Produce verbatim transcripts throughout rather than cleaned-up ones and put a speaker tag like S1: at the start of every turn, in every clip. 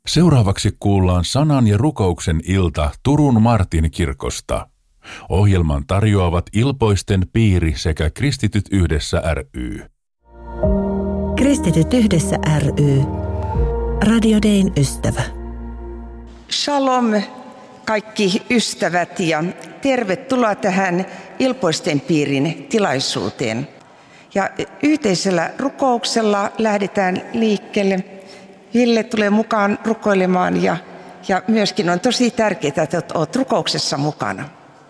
S1: Seuraavaksi kuullaan sanan ja rukouksen ilta Turun Martin kirkosta. Ohjelman tarjoavat Ilpoisten piiri sekä Kristityt yhdessä ry.
S2: Kristityt yhdessä ry. Radio Dayn ystävä.
S3: Shalom kaikki ystävät ja tervetuloa tähän Ilpoisten piirin tilaisuuteen. Ja yhteisellä rukouksella lähdetään liikkeelle. Ville tulee mukaan rukoilemaan ja, ja myöskin on tosi tärkeää, että olet rukouksessa mukana.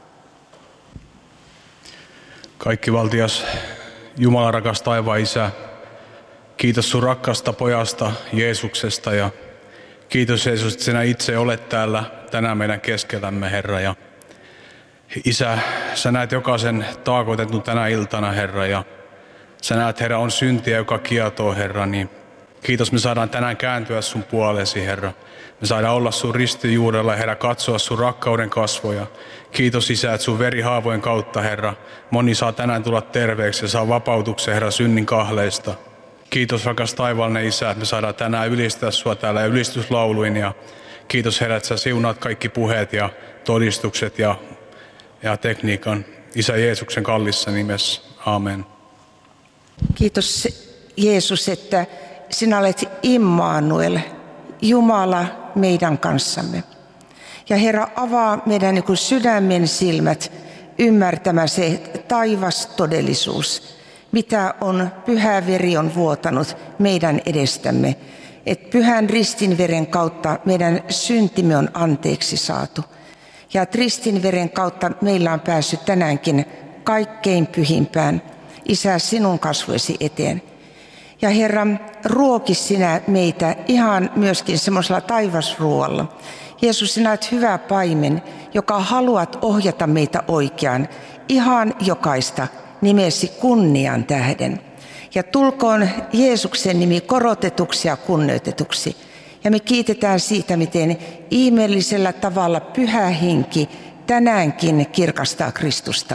S4: Kaikki valtias Jumala, rakas taivaan Isä, kiitos sun rakkaasta pojasta Jeesuksesta ja kiitos Jeesus, että sinä itse olet täällä tänään meidän keskellämme, Herra. Ja Isä, sä näet jokaisen taakoitetun tänä iltana, Herra, ja sä näet, Herra, on syntiä, joka kietoo, Herra, niin kiitos, me saadaan tänään kääntyä sun puolesi, Herra. Me saadaan olla sun ristijuurella, Herra, katsoa sun rakkauden kasvoja. Kiitos, Isä, että sun verihaavojen kautta, Herra, moni saa tänään tulla terveeksi ja saa vapautuksen, Herra, synnin kahleista. Kiitos, rakas taivaallinen Isä, että me saadaan tänään ylistää sua täällä ylistyslauluin. Ja kiitos, Herra, että sä siunaat kaikki puheet ja todistukset ja, ja tekniikan. Isä Jeesuksen kallissa nimessä. Amen.
S3: Kiitos, Jeesus, että sinä olet Immanuel, Jumala meidän kanssamme. Ja Herra, avaa meidän niin kuin sydämen silmät ymmärtämään se taivas todellisuus, mitä on pyhä veri on vuotanut meidän edestämme. Että pyhän ristinveren kautta meidän syntimme on anteeksi saatu. Ja ristinveren kautta meillä on päässyt tänäänkin kaikkein pyhimpään, Isä, sinun kasvoisi eteen. Ja Herra, ruoki sinä meitä ihan myöskin semmoisella taivasruoalla. Jeesus, sinä olet hyvä paimen, joka haluat ohjata meitä oikeaan, ihan jokaista nimesi kunnian tähden. Ja tulkoon Jeesuksen nimi korotetuksi ja kunnioitetuksi. Ja me kiitetään siitä, miten ihmeellisellä tavalla pyhä henki tänäänkin kirkastaa Kristusta.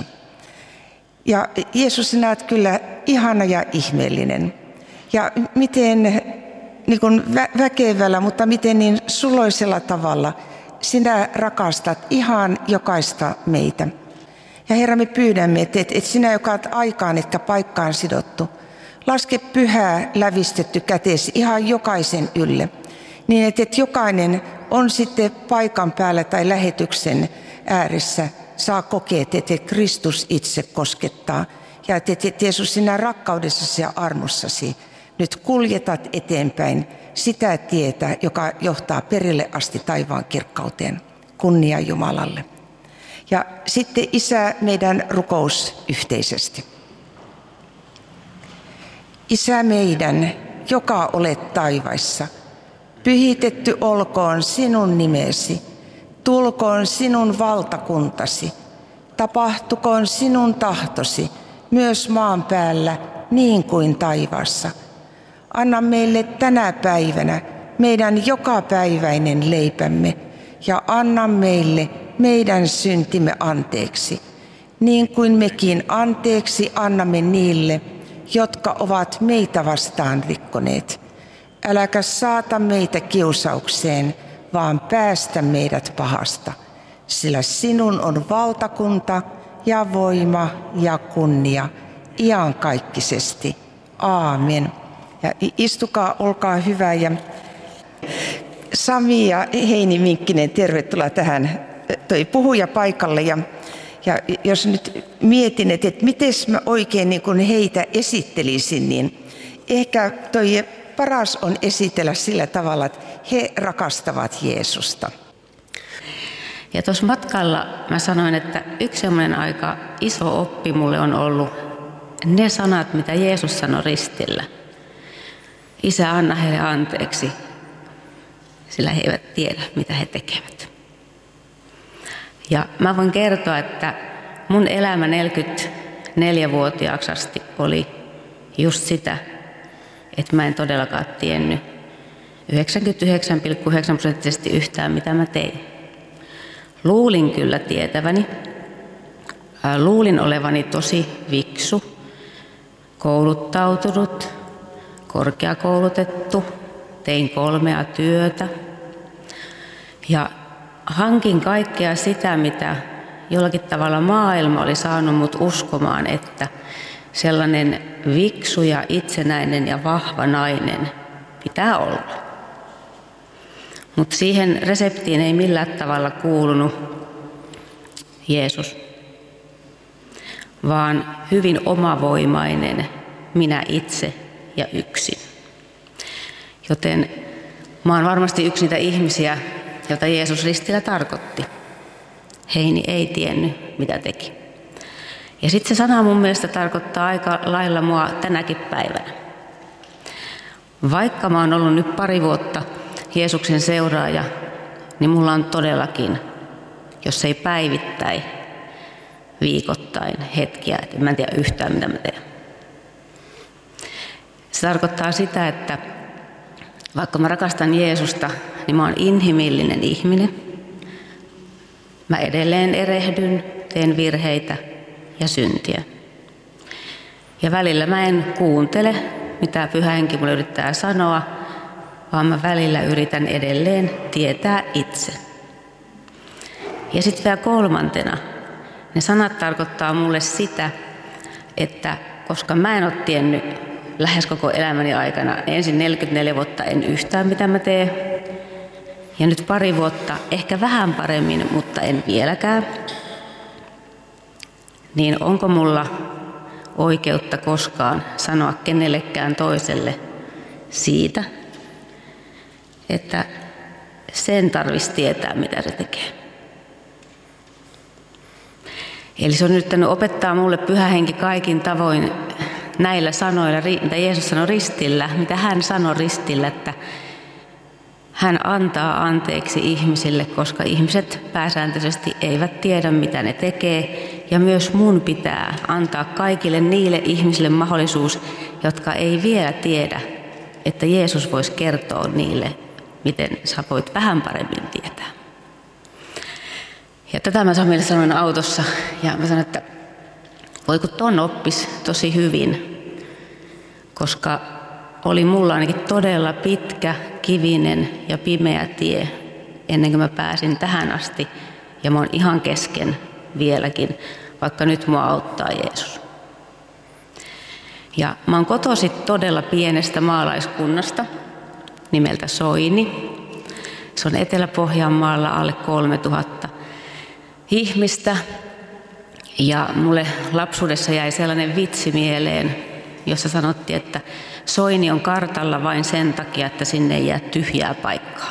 S3: Ja Jeesus, sinä olet kyllä ihana ja ihmeellinen. Ja miten niin kuin vä- väkevällä, mutta miten niin suloisella tavalla sinä rakastat ihan jokaista meitä. Ja Herra, me pyydämme, että, että sinä, joka olet aikaan etkä paikkaan sidottu, laske pyhää lävistetty käteesi ihan jokaisen ylle. Niin, että, että jokainen on sitten paikan päällä tai lähetyksen ääressä, saa kokea, että Kristus itse koskettaa. Ja että, että Jeesus, sinä rakkaudessasi ja armossasi nyt kuljetat eteenpäin sitä tietä, joka johtaa perille asti taivaan kirkkauteen. Kunnia Jumalalle. Ja sitten Isä, meidän rukous yhteisesti. Isä meidän, joka olet taivaissa, pyhitetty olkoon sinun nimesi, tulkoon sinun valtakuntasi, tapahtukoon sinun tahtosi myös maan päällä niin kuin taivaassa. Anna meille tänä päivänä meidän jokapäiväinen leipämme ja anna meille meidän syntimme anteeksi, niin kuin mekin anteeksi annamme niille, jotka ovat meitä vastaan rikkoneet. Äläkä saata meitä kiusaukseen, vaan päästä meidät pahasta, sillä sinun on valtakunta ja voima ja kunnia iankaikkisesti. Aamen. Ja istukaa, olkaa hyvä. Ja Sami ja Heini Minkkinen, tervetuloa tähän toi puhuja paikalle. Ja, ja jos nyt mietin, että, että miten mä oikein niin kun heitä esittelisin, niin ehkä toi paras on esitellä sillä tavalla, että he rakastavat Jeesusta.
S5: Ja tuossa matkalla mä sanoin, että yksi semmoinen aika iso oppi mulle on ollut ne sanat, mitä Jeesus sanoi ristillä. Isä, anna heille anteeksi, sillä he eivät tiedä, mitä he tekevät. Ja mä voin kertoa, että mun elämä neljäkymmentäneljävuotiaaksi asti oli just sitä, että mä en todellakaan tiennyt yhdeksänkymmentäyhdeksän pilkku yhdeksän prosenttisesti yhtään, mitä mä tein. Luulin kyllä tietäväni. Luulin olevani tosi viksu, kouluttautunut, korkeakoulutettu, tein kolmea työtä, Ja hankin kaikkea sitä, mitä jollakin tavalla maailma oli saanut mut uskomaan, että sellainen viksu ja itsenäinen ja vahva nainen pitää olla. Mutta siihen reseptiin ei millään tavalla kuulunut Jeesus, vaan hyvin omavoimainen minä itse ja yksin. Joten mä oon varmasti yksi niitä ihmisiä, jota Jeesus ristillä tarkoitti. Heini ei tiennyt, mitä teki. Ja sitten se sana mun mielestä tarkoittaa aika lailla mua tänäkin päivänä. Vaikka mä oon ollut nyt pari vuotta Jeesuksen seuraaja, niin mulla on todellakin, jos ei päivittäin, viikoittain hetkiä, että mä en tiedä yhtään mitä mä teen. Se tarkoittaa sitä, että vaikka mä rakastan Jeesusta, niin mä oon inhimillinen ihminen. Mä edelleen erehdyn, teen virheitä ja syntiä. Ja välillä mä en kuuntele, mitä Pyhä Henki mulle yrittää sanoa, vaan mä välillä yritän edelleen tietää itse. Ja sitten vielä kolmantena, ne sanat tarkoittaa mulle sitä, että koska mä en ole tiennyt lähes koko elämäni aikana, ensin neljäkymmentäneljä vuotta en yhtään mitä mä teen, ja nyt pari vuotta ehkä vähän paremmin, mutta en vieläkään, niin onko mulla oikeutta koskaan sanoa kenellekään toiselle siitä, että sen tarvitsisi tietää, mitä se tekee. Eli se on yrittänyt opettaa mulle Pyhä Henki kaikin tavoin näillä sanoilla, mitä Jeesus sanoi ristillä, mitä hän sanoi ristillä, että hän antaa anteeksi ihmisille, koska ihmiset pääsääntöisesti eivät tiedä, mitä ne tekee. Ja myös mun pitää antaa kaikille niille ihmisille mahdollisuus, jotka ei vielä tiedä, että Jeesus voisi kertoa niille, miten sä voit vähän paremmin tietää. Ja tätä mä Samille sanoin autossa, ja mä sanoin, että voi kun ton oppisi tosi hyvin, koska oli mulla ainakin todella pitkä, kivinen ja pimeä tie ennen kuin mä pääsin tähän asti, ja mä oon ihan kesken vieläkin, vaikka nyt mua auttaa Jeesus. Ja mä oon kotoisin todella pienestä maalaiskunnasta nimeltä Soini. Se on Etelä-Pohjanmaalla alle kolmetuhatta ihmistä. Ja mulle lapsuudessa jäi sellainen vitsi mieleen, jossa sanottiin, että Soini on kartalla vain sen takia, että sinne ei jää tyhjää paikkaa.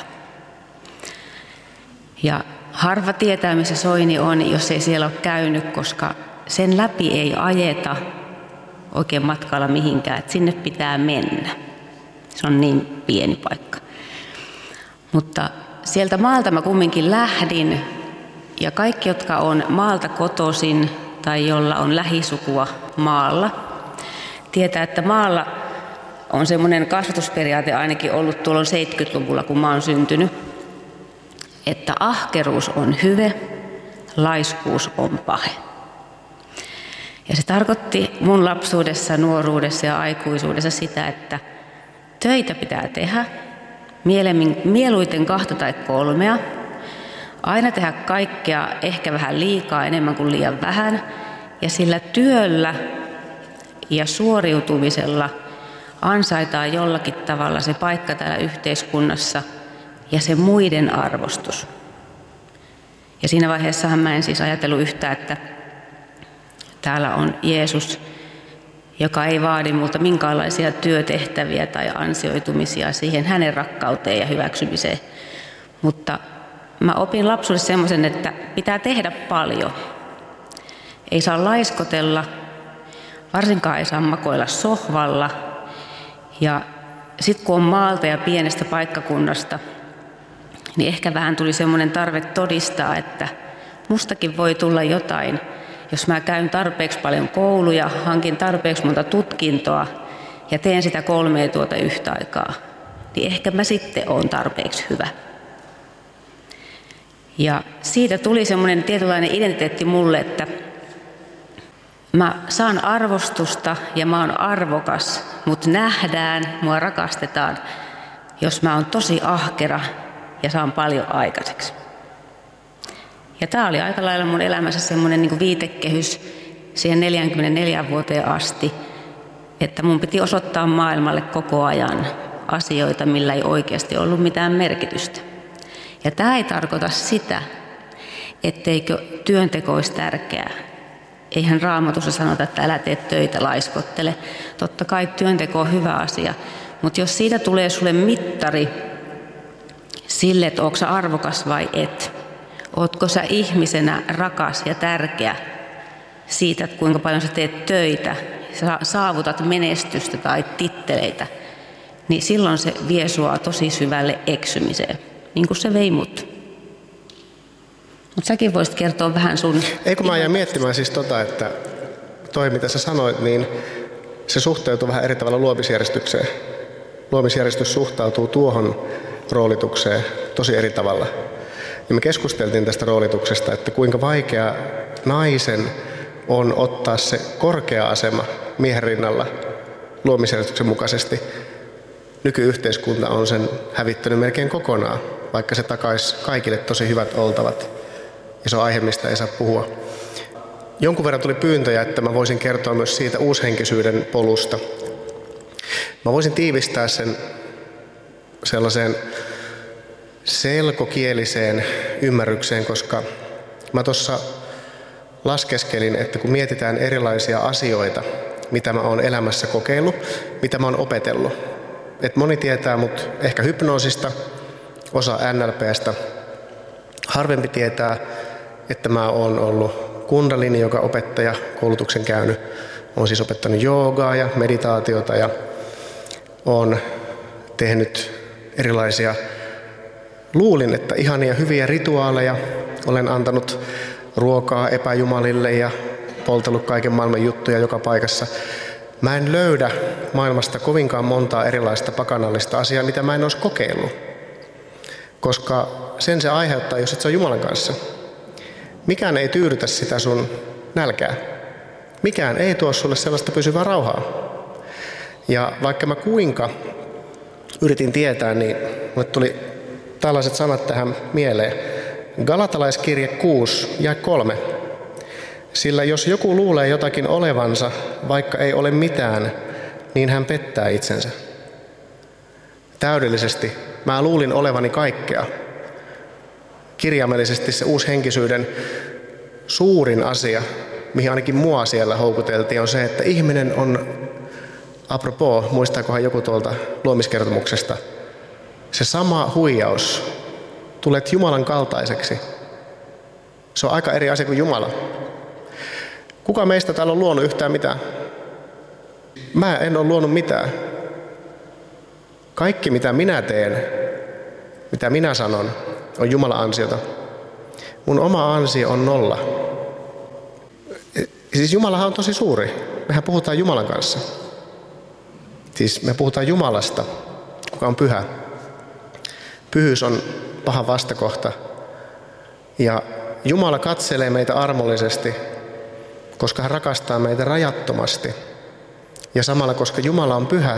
S5: Ja harva tietää, missä Soini on, jos ei siellä ole käynyt, koska sen läpi ei ajeta oikein matkalla mihinkään, että sinne pitää mennä. Se on niin pieni paikka. Mutta sieltä maalta mä kumminkin lähdin, ja kaikki, jotka on maalta kotoisin tai jolla on lähisukua maalla, tietää, että maalla on semmoinen kasvatusperiaate ainakin ollut tuolla seitsemänkymmentäluvulla, kun mä oon syntynyt, että ahkeruus on hyve, laiskuus on pahe. Ja se tarkoitti mun lapsuudessa, nuoruudessa ja aikuisuudessa sitä, että töitä pitää tehdä, mieluiten kahta tai kolmea, aina tehdä kaikkea ehkä vähän liikaa, enemmän kuin liian vähän, ja sillä työllä ja suoriutumisella ansaitaan jollakin tavalla se paikka täällä yhteiskunnassa ja se muiden arvostus. Ja siinä vaiheessahan mä en siis ajatellut yhtään, että täällä on Jeesus, joka ei vaadi multa minkäänlaisia työtehtäviä tai ansioitumisia siihen hänen rakkauteen ja hyväksymiseen. Mutta mä opin lapsuudessa semmoisen, että pitää tehdä paljon. Ei saa laiskotella, varsinkaan ei saa makoilla sohvalla. Ja sitten kun on maalta ja pienestä paikkakunnasta, niin ehkä vähän tuli semmoinen tarve todistaa, että mustakin voi tulla jotain, jos mä käyn tarpeeksi paljon kouluja, hankin tarpeeksi monta tutkintoa ja teen sitä kolmea tuota yhtä aikaa, niin ehkä mä sitten oon tarpeeksi hyvä. Ja siitä tuli semmoinen tietynlainen identiteetti mulle, että mä saan arvostusta ja mä oon arvokas, mutta nähdään, mua rakastetaan, jos mä oon tosi ahkera ja saan paljon aikaiseksi. Ja tämä oli aika lailla mun elämässä semmoinen niin kuin viitekehys siihen neljäänkymmeneenneljään vuoteen asti, että mun piti osoittaa maailmalle koko ajan asioita, millä ei oikeasti ollut mitään merkitystä. Ja tämä ei tarkoita sitä, etteikö työnteko olisi tärkeää. Eihän Raamatussa sanota, että älä tee töitä, laiskottele. Totta kai työnteko on hyvä asia, mutta jos siitä tulee sulle mittari sille, että onko sä arvokas vai et, ootko sä ihmisenä rakas ja tärkeä siitä, että kuinka paljon sä teet töitä, sä saavutat menestystä tai titteleitä, niin silloin se vie sua tosi syvälle eksymiseen, niin kuin se vei mut. Mutta säkin voisit kertoa vähän sun...
S6: Ei kun mä ajan miettimään siis tota, että toi mitä sä sanoit, niin se suhteutuu vähän eri tavalla luomisjärjestykseen. Luomisjärjestys suhtautuu tuohon roolitukseen tosi eri tavalla. Ja me keskusteltiin tästä roolituksesta, että kuinka vaikea naisen on ottaa se korkea asema miehen rinnalla luomisjärjestyksen mukaisesti. Nykyyhteiskunta on sen hävittänyt melkein kokonaan, vaikka se takaisi kaikille tosi hyvät oltavat. Ja se on aihe, mistä ei saa puhua. Jonkun verran tuli pyyntöjä, että mä voisin kertoa myös siitä uushenkisyyden polusta. Mä voisin tiivistää sen sellaiseen selkokieliseen ymmärrykseen, koska mä tuossa laskeskelin, että kun mietitään erilaisia asioita, mitä mä oon elämässä kokeillut, mitä mä oon opetellut. Että moni tietää mut ehkä hypnoosista, osa N L P:stä. Harvempi tietää, että mä oon ollut kundalini, joka opettaja, koulutuksen käynyt. Oon siis opettanut joogaa ja meditaatiota ja oon tehnyt erilaisia, luulin, että ihania hyviä rituaaleja. Olen antanut ruokaa epäjumalille ja poltellut kaiken maailman juttuja joka paikassa. Mä en löydä maailmasta kovinkaan montaa erilaista pakanallista asiaa, mitä mä en olisi kokeillut. Koska sen se aiheuttaa, jos et sä ole Jumalan kanssa. Mikään ei tyydytä sitä sun nälkää. Mikään ei tuo sulle sellaista pysyvää rauhaa. Ja vaikka mä kuinka yritin tietää, niin mulle tuli tällaiset sanat tähän mieleen. Galatalaiskirje kuusi ja kolme. Sillä jos joku luulee jotakin olevansa, vaikka ei ole mitään, niin hän pettää itsensä. Täydellisesti. Mä luulin olevani kaikkea. Kirjaimellisesti se uushenkisyyden suurin asia, mihin ainakin mua siellä houkuteltiin, on se, että ihminen on, apropos, muistaakohan joku tuolta luomiskertomuksesta, se sama huijaus, tulet Jumalan kaltaiseksi. Se on aika eri asia kuin Jumala. Kuka meistä täällä on luonut yhtään mitään? Mä en ole luonut mitään. Kaikki mitä minä teen, mitä minä sanon, on Jumalan ansiota. Mun oma ansio on nolla. Siis Jumalahan on tosi suuri. Mehän puhutaan Jumalan kanssa. Siis me puhutaan Jumalasta, kuka on pyhä. Pyhyys on paha vastakohta. Ja Jumala katselee meitä armollisesti, koska hän rakastaa meitä rajattomasti. Ja samalla, koska Jumala on pyhä,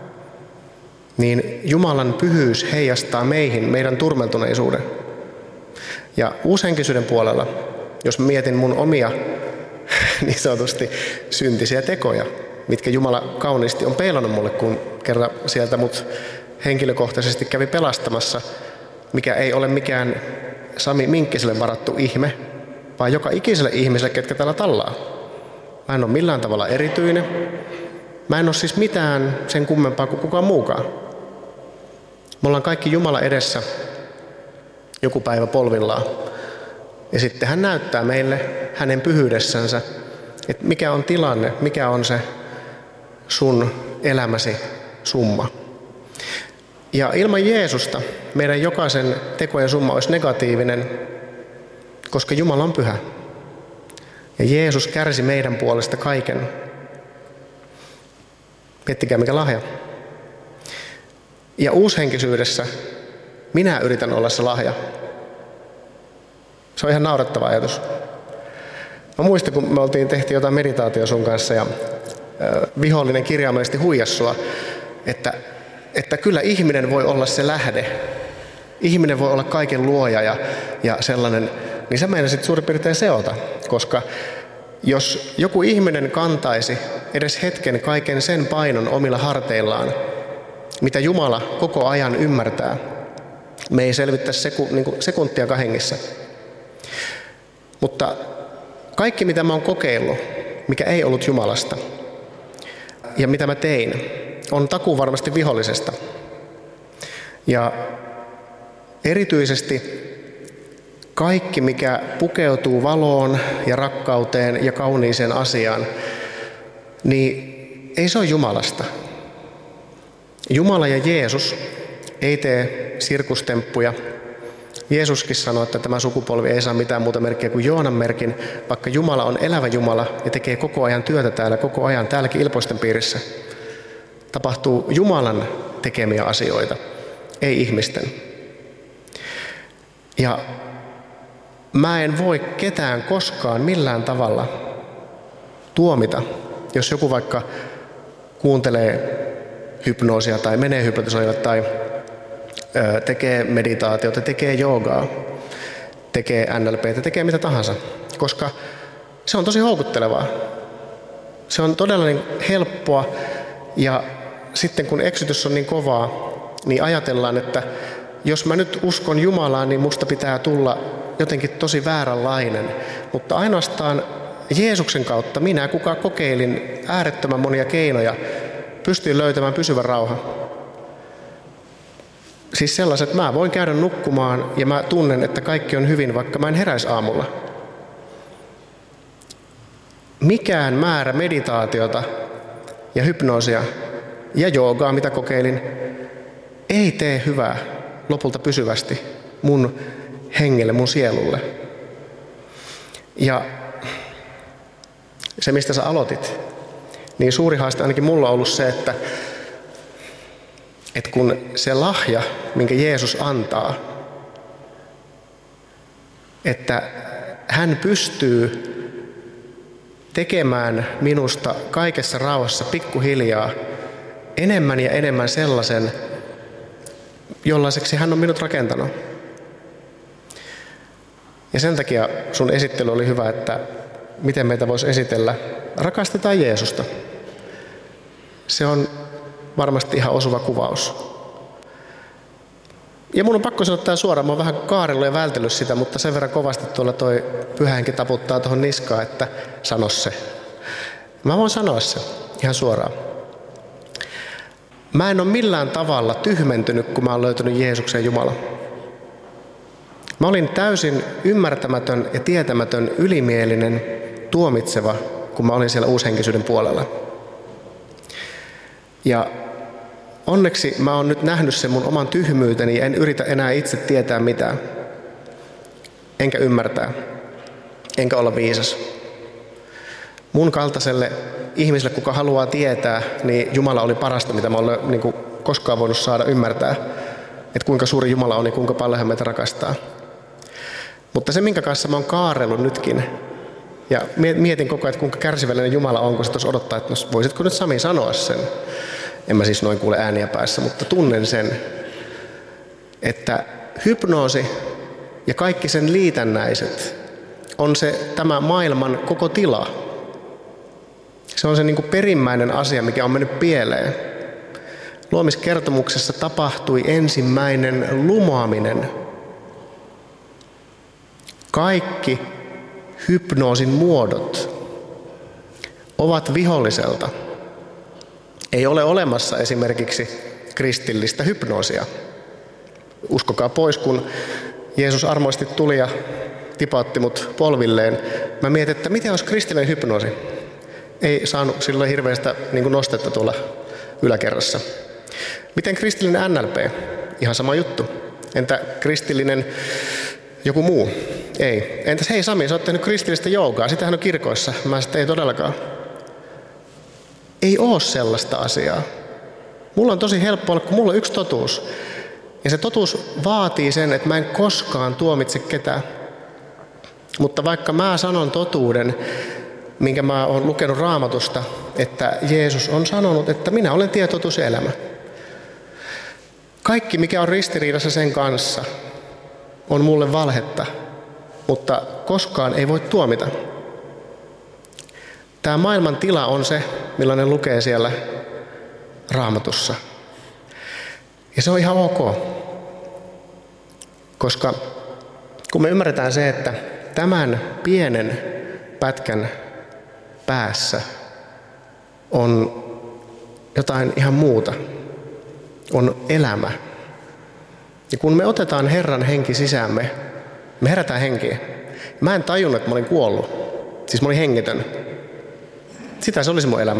S6: niin Jumalan pyhyys heijastaa meihin meidän turmeltuneisuuden. Ja uushenkisyyden puolella, jos mietin mun omia niin sanotusti syntisiä tekoja, mitkä Jumala kauniisti on peilannut mulle, kun kerran sieltä mut henkilökohtaisesti kävi pelastamassa, mikä ei ole mikään Sami Minkkiselle varattu ihme, vaan joka ikiselle ihmiselle, ketkä täällä tallaa. Mä en ole millään tavalla erityinen. Mä en ole siis mitään sen kummempaa kuin kukaan muukaan. Me ollaan kaikki Jumala edessä joku päivä polvillaan. Ja sitten hän näyttää meille hänen pyhyydessänsä, että mikä on tilanne, mikä on se sun elämäsi summa. Ja ilman Jeesusta meidän jokaisen tekojen summa olisi negatiivinen, koska Jumala on pyhä. Ja Jeesus kärsi meidän puolesta kaiken. Miettikää mikä lahja. Ja uushenkisyydessä minä yritän olla se lahja. Se on ihan naurettava ajatus. Mä muistan, kun me oltiin tehty jotain meditaatio sun kanssa ja vihollinen kirjaimellisesti huijasi sua, että, että kyllä ihminen voi olla se lähde, ihminen voi olla kaiken luoja ja, ja sellainen, niin se meidän sitten suurin piirtein seota, koska jos joku ihminen kantaisi edes hetken kaiken sen painon omilla harteillaan, mitä Jumala koko ajan ymmärtää, me ei selvittäisi seku, niin kuin sekuntiakaan hengissä. Mutta kaikki, mitä mä oon kokeillut, mikä ei ollut Jumalasta, ja mitä mä tein, on takuu varmasti vihollisesta. Ja erityisesti kaikki, mikä pukeutuu valoon ja rakkauteen ja kauniiseen asiaan, niin ei se ole Jumalasta. Jumala ja Jeesus ei tee sirkustemppuja. Jeesuskin sanoi, että tämä sukupolvi ei saa mitään muuta merkkiä kuin Joonan merkin, vaikka Jumala on elävä Jumala ja tekee koko ajan työtä täällä, koko ajan täälläkin ilpoisten piirissä. Tapahtuu Jumalan tekemiä asioita, ei ihmisten. Ja mä en voi ketään koskaan millään tavalla tuomita, jos joku vaikka kuuntelee hypnoosia tai menee hypnotisoille tai ö, tekee meditaatiota, tekee joogaa, tekee N L P:tä, tekee mitä tahansa, koska se on tosi houkuttelevaa. Se on todella niin helppoa ja sitten kun eksytys on niin kovaa, niin ajatellaan, että jos mä nyt uskon Jumalaan, niin musta pitää tulla jotenkin tosi vääränlainen. Mutta ainoastaan Jeesuksen kautta minä, kuka kokeilin äärettömän monia keinoja, pystyin löytämään pysyvän rauhan. Siis sellaiset, että mä voin käydä nukkumaan ja mä tunnen, että kaikki on hyvin, vaikka mä en heräisi aamulla. Mikään määrä meditaatiota ja hypnoosia ja joogaa, mitä kokeilin, ei tee hyvää lopulta pysyvästi mun hengelle, mun sielulle. Ja se, mistä sä aloitit, niin suuri haaste ainakin mulla on ollut se, että, että kun se lahja, minkä Jeesus antaa, että hän pystyy tekemään minusta kaikessa rauhassa pikkuhiljaa enemmän ja enemmän sellaisen, jollaiseksi hän on minut rakentanut. Ja sen takia sun esittely oli hyvä, että miten meitä voisi esitellä. Rakastetaan Jeesusta. Se on varmasti ihan osuva kuvaus. Ja mun on pakko sanoa tää suoraan, mä oon vähän kaarellut ja vältellyt sitä, mutta sen verran kovasti tuolla toi pyhänkin taputtaa tuohon niskaan, että sano se. Mä voin sanoa se ihan suoraan. Mä en ole millään tavalla tyhmentynyt, kun mä oon löytänyt Jeesuksen Jumalan. Mä olin täysin ymmärtämätön ja tietämätön, ylimielinen, tuomitseva, kun mä olin siellä uushenkisyyden puolella. Ja onneksi mä oon nyt nähnyt sen mun oman tyhmyyteni ja en yritä enää itse tietää mitään. Enkä ymmärtää. Enkä olla viisas. Mun kaltaiselle ihmiselle, kuka haluaa tietää, niin Jumala oli parasta, mitä mä olen niin kuin koskaan voinut saada ymmärtää. Että kuinka suuri Jumala on ja kuinka paljon hän meitä rakastaa. Mutta se, minkä kanssa mä oon kaarellut nytkin, ja mietin koko ajan, että kuinka kärsivällinen Jumala on, kun se tuossa odottaa, että no, voisitko nyt Sami sanoa sen. En mä siis noin kuule ääniä päässä, mutta tunnen sen, että hypnoosi ja kaikki sen liitännäiset on se tämä maailman koko tila. Se on se niin kuin perimmäinen asia, mikä on mennyt pieleen. Luomiskertomuksessa tapahtui ensimmäinen lumoaminen. Kaikki hypnoosin muodot ovat viholliselta. Ei ole olemassa esimerkiksi kristillistä hypnoosia. Uskokaa pois, kun Jeesus armoisesti tuli ja tipautti mut polvilleen. Mä mietin, että miten olisi kristillinen hypnoosi. Ei saanut silloin hirveästä niin kuin nostetta tuolla yläkerrassa. Miten kristillinen N L P? Ihan sama juttu. Entä kristillinen joku muu? Ei. Entäs hei Sami, sä oot tehnyt kristillistä joogaa. Sitähän on kirkoissa. Mä sitten ei todellakaan. Ei oo sellaista asiaa. Mulla on tosi helppo olla, kun mulla on yksi totuus. Ja se totuus vaatii sen, että mä en koskaan tuomitse ketään. Mutta vaikka mä sanon totuuden, minkä mä oon lukenut Raamatusta, että Jeesus on sanonut, että minä olen tie, totuus ja elämä. Kaikki, mikä on ristiriidassa sen kanssa, on mulle valhetta, mutta koskaan ei voi tuomita. Tämä maailman tila on se, millainen lukee siellä Raamatussa. Ja se on ihan ok. Koska kun me ymmärretään se, että tämän pienen pätkän päässä on jotain ihan muuta, on elämä. Ja kun me otetaan Herran henki sisäämme, me herätään henkiä. Mä en tajunnut, että mä olin kuollut. Siis mä olin hengitön. Sitä se olisi mun elämä.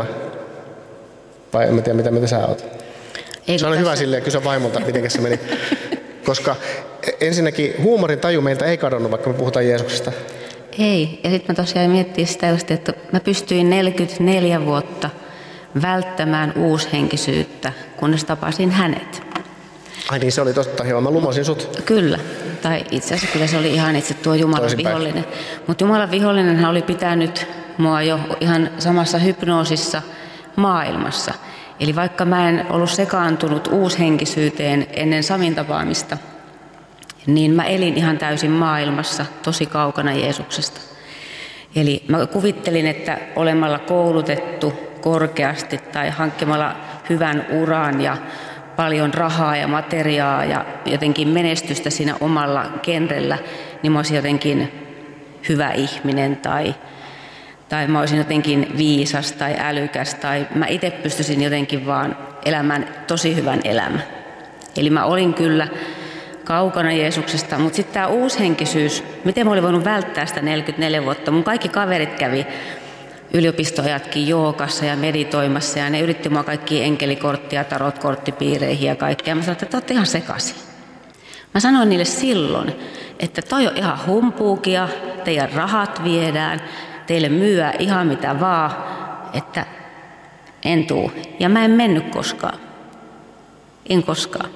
S6: Vai en mä tiedä, mitä, mitä sä oot. Ei, se on hyvä silleen kysyä vaimolta, miten se meni. Koska ensinnäkin huumorin taju meiltä ei kadonnut, vaikka me puhutaan Jeesuksesta.
S5: Ei. Ja sitten mä tosiaan miettin sitä just, että mä pystyin neljäkymmentäneljä vuotta välttämään uushenkisyyttä, kunnes tapasin hänet.
S6: Ai niin, se oli totta. Joo, mä lumosin sut.
S5: Kyllä. Tai itse asiassa kyllä se oli ihan itse tuo Jumalan Toisinpäin. vihollinen. Mutta Jumalan vihollinen hän oli pitänyt mua jo ihan samassa hypnoosissa maailmassa. Eli vaikka mä en ollut sekaantunut uushenkisyyteen ennen Samin tapaamista, niin mä elin ihan täysin maailmassa, tosi kaukana Jeesuksesta. Eli mä kuvittelin, että olemalla koulutettu korkeasti tai hankkimalla hyvän uran ja paljon rahaa ja materiaa ja jotenkin menestystä siinä omalla genrellä, niin mä olisin jotenkin hyvä ihminen tai, tai mä olisin jotenkin viisas tai älykäs tai mä itse pystyisin jotenkin vaan elämään tosi hyvän elämän. Eli mä olin kyllä kaukana Jeesuksesta, mutta sitten tämä uushenkisyys, miten mä olin voinut välttää sitä neljäkymmentäneljä vuotta. Mun kaikki kaverit kävi yliopistoajatkin joogassa ja meditoimassa ja ne yritti mua kaikkia enkelikorttia, tarotkorttipiireihin ja kaikkea. Mä sanoin, että te olette ihan sekaisin. Mä sanoin niille silloin, että toi on ihan humpuukia, teidän rahat viedään, teille myyä ihan mitä vaan, että en tuu. Ja mä en mennyt koskaan. En koskaan.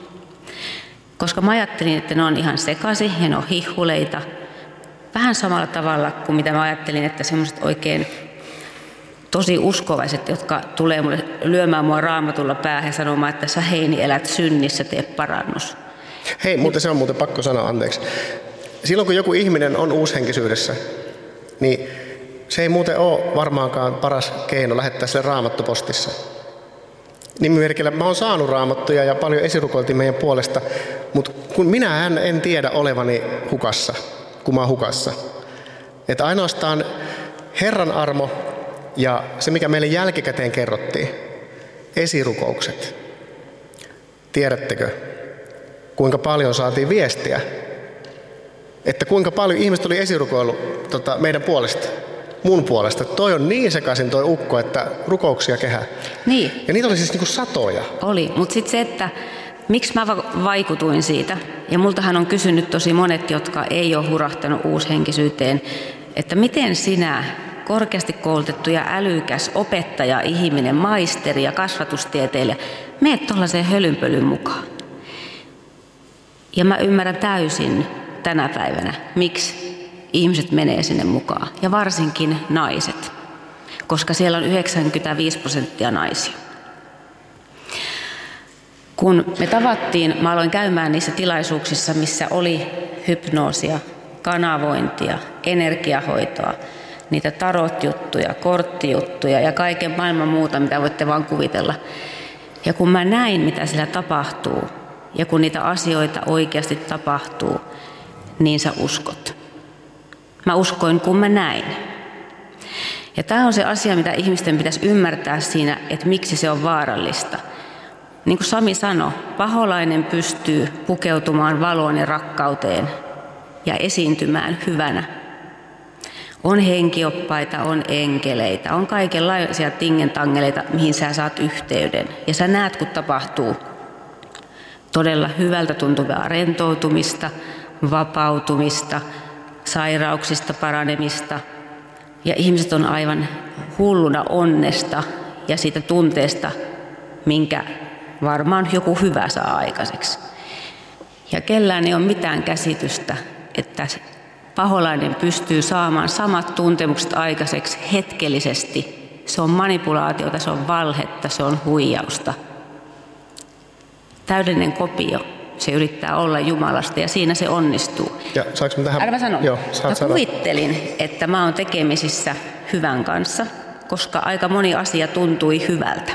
S5: Koska mä ajattelin, että ne on ihan sekaisin ja ne on hihuleita. Vähän samalla tavalla kuin mitä mä ajattelin, että semmoiset oikein tosi uskovaiset, jotka tulee mulle lyömään mua raamatulla päähän ja sanomaan, että sä Heini elät synnissä, tee parannus.
S6: Hei, muuten se on muuten pakko sanoa, anteeksi. Silloin kun joku ihminen on uushenkisyydessä, niin se ei muuten ole varmaankaan paras keino lähettää sille raamattupostissa. Nimimerkillä mä oon saanut raamattuja ja paljon esirukoiltiin meidän puolesta, mutta kun minä en, en tiedä olevani hukassa, kun mä oon hukassa. Että ainoastaan Herran armo ja se, mikä meille jälkikäteen kerrottiin, esirukoukset. Tiedättekö, kuinka paljon saatiin viestiä? Että kuinka paljon ihmiset oli esirukoillut tota, meidän puolesta, mun puolesta. Toi on niin sekaisin toi ukko, että rukouksia kehää.
S5: Niin.
S6: Ja niitä oli siis niinku satoja.
S5: Oli, mutta sitten se, että miksi mä vaikutuin siitä, ja multahan on kysynyt tosi monet, jotka ei ole hurahtanut uushenkisyyteen, että miten sinä, korkeasti koulutettu ja älykäs opettaja, ihminen, maisteri ja kasvatustieteilijä, meet tuollaiseen hölynpölyn mukaan. Ja mä ymmärrän täysin tänä päivänä, miksi ihmiset menee sinne mukaan, ja varsinkin naiset, koska siellä on yhdeksänkymmentäviisi prosenttia naisia. Kun me tavattiin, mä aloin käymään niissä tilaisuuksissa, missä oli hypnoosia, kanavointia, energiahoitoa, niitä tarotjuttuja, korttijuttuja ja kaiken maailman muuta, mitä voitte vaan kuvitella. Ja kun mä näin, mitä siellä tapahtuu, ja kun niitä asioita oikeasti tapahtuu, niin sä uskot. Mä uskoin, kun mä näin. Ja tämä on se asia, mitä ihmisten pitäisi ymmärtää siinä, että miksi se on vaarallista. Niin kuin Sami sanoi, paholainen pystyy pukeutumaan valoon ja rakkauteen ja esiintymään hyvänä. On henkioppaita, on enkeleitä, on kaikenlaisia tingentangeleita, mihin sä saat yhteyden. Ja sä näet, kun tapahtuu todella hyvältä tuntuvaa rentoutumista, vapautumista, sairauksista paranemista. Ja ihmiset on aivan hulluna onnesta ja siitä tunteesta, minkä varmaan joku hyvä saa aikaiseksi. Ja kellään ei ole mitään käsitystä, että paholainen pystyy saamaan samat tuntemukset aikaiseksi hetkellisesti. Se on manipulaatiota, se on valhetta, se on huijausta. täydellinen kopio. Se yrittää olla Jumalasta ja siinä se onnistuu.
S6: Ja saanko mä tähän?
S5: Älä mä sanon.
S6: Joo,
S5: mä
S6: sanoa.
S5: kuvittelin, että mä oon tekemisissä hyvän kanssa, koska aika moni asia tuntui hyvältä.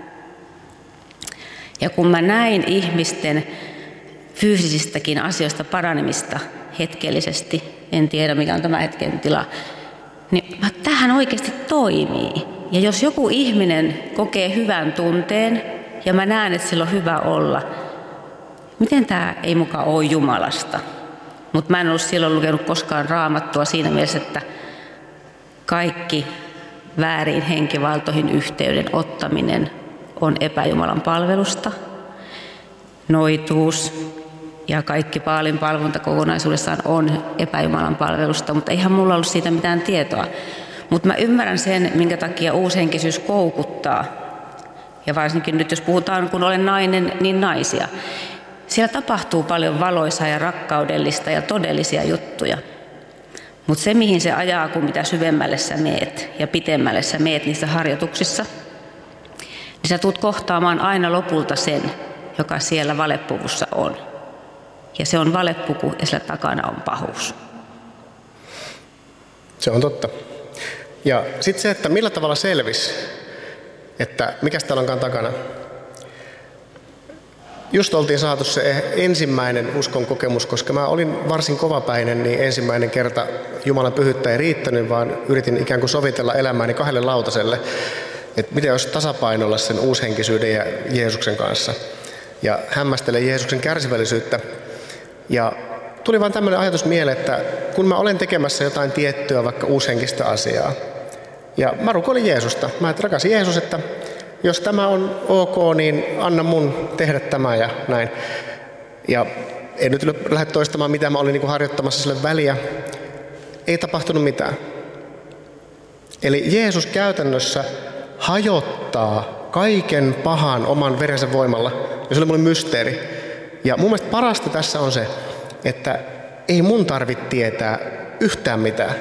S5: Ja kun mä näin ihmisten fyysisistäkin asioista paranemista hetkellisesti, en tiedä mikä on tämä hetken tila, niin mä, tämähän oikeasti toimii. Ja jos joku ihminen kokee hyvän tunteen ja mä näen, että sillä on hyvä olla, miten tämä ei mukaan ole Jumalasta? Mutta mä en ollut silloin lukenut koskaan Raamattua siinä mielessä, että kaikki väärin henkivaltoihin yhteyden ottaminen on epäjumalan palvelusta. Noituus ja kaikki Baalin palvonta kokonaisuudessaan on epäjumalan palvelusta, mutta eihän mulla ollut siitä mitään tietoa. Mutta mä ymmärrän sen, minkä takia uushenkisyys koukuttaa. Ja varsinkin nyt, jos puhutaan, kun olen nainen, niin naisia. Siellä tapahtuu paljon valoisaa ja rakkaudellista ja todellisia juttuja. Mutta se, mihin se ajaa, kun mitä syvemmälle sä meet ja pitemmälle sä meet niissä harjoituksissa, niin sä tulet kohtaamaan aina lopulta sen, joka siellä valepuvussa on. Ja se on valepuku ja sillä takana on pahuus.
S6: Se on totta. Ja sitten se, että millä tavalla selvisi, että mikä täällä onkaan takana. Just oltiin saatu se ensimmäinen uskon kokemus, koska mä olin varsin kovapäinen, niin ensimmäinen kerta Jumalan pyhyyttä ei riittänyt, vaan yritin ikään kuin sovitella elämääni kahdelle lautaselle, että miten olisi tasapainolla sen uushenkisyyden ja Jeesuksen kanssa. Ja hämmästelen Jeesuksen kärsivällisyyttä. Ja tuli vaan tämmöinen ajatus mieleen, että kun mä olen tekemässä jotain tiettyä, vaikka uushenkistä asiaa, ja mä rukoilin Jeesusta. Mä et rakas Jeesus, että jos tämä on ok, niin anna mun tehdä tämä ja näin. Ja en nyt lähde toistamaan, mitä mä olin niin kuin harjoittamassa sille väliä. Ei tapahtunut mitään. Eli Jeesus käytännössä hajottaa kaiken pahan oman verensä voimalla. Ja se oli mulle mysteeri. Ja mun mielestä parasta tässä on se, että ei mun tarvitse tietää yhtään mitään.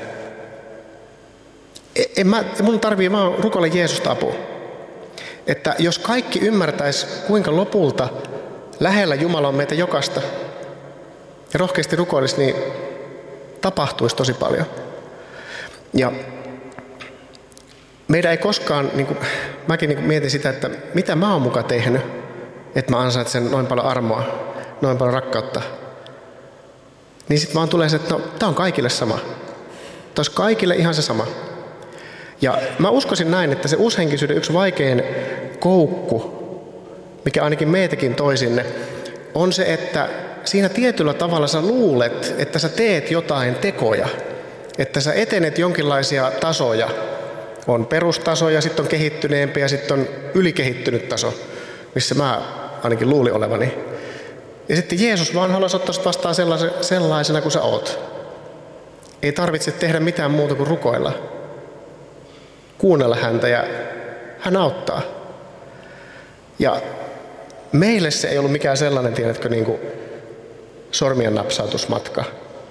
S6: En mä, mun tarvii vaan rukoilla Jeesusta apua. Että jos kaikki ymmärtäisi, kuinka lopulta lähellä Jumala on meitä jokaista, ja rohkeasti rukoilisi, niin tapahtuisi tosi paljon. Ja meidän ei koskaan, niin kuin, mäkin niin kuin mietin sitä, että mitä mä oon muka tehnyt, että mä ansaitsen noin paljon armoa, noin paljon rakkautta. Niin sitten vaan tulee se, että no, tää on kaikille sama. Tää olisi kaikille ihan se sama. Ja mä uskoisin näin, että se uushenkisyyden yksi vaikein koukku, mikä ainakin meitäkin toi sinne, on se, että siinä tietyllä tavalla sä luulet, että sä teet jotain tekoja. Että sä etenet jonkinlaisia tasoja. On perustaso ja sitten on kehittyneempi ja sitten on ylikehittynyt taso, missä mä ainakin luulin olevani. Ja sitten Jeesus vaan haluaisi ottaa sut vastaan sellaisena kuin sä oot. Ei tarvitse tehdä mitään muuta kuin rukoilla. Kuunnella häntä ja hän auttaa. Ja meille se ei ollut mikään sellainen, tiedätkö, niin kuin sormien napsautusmatka,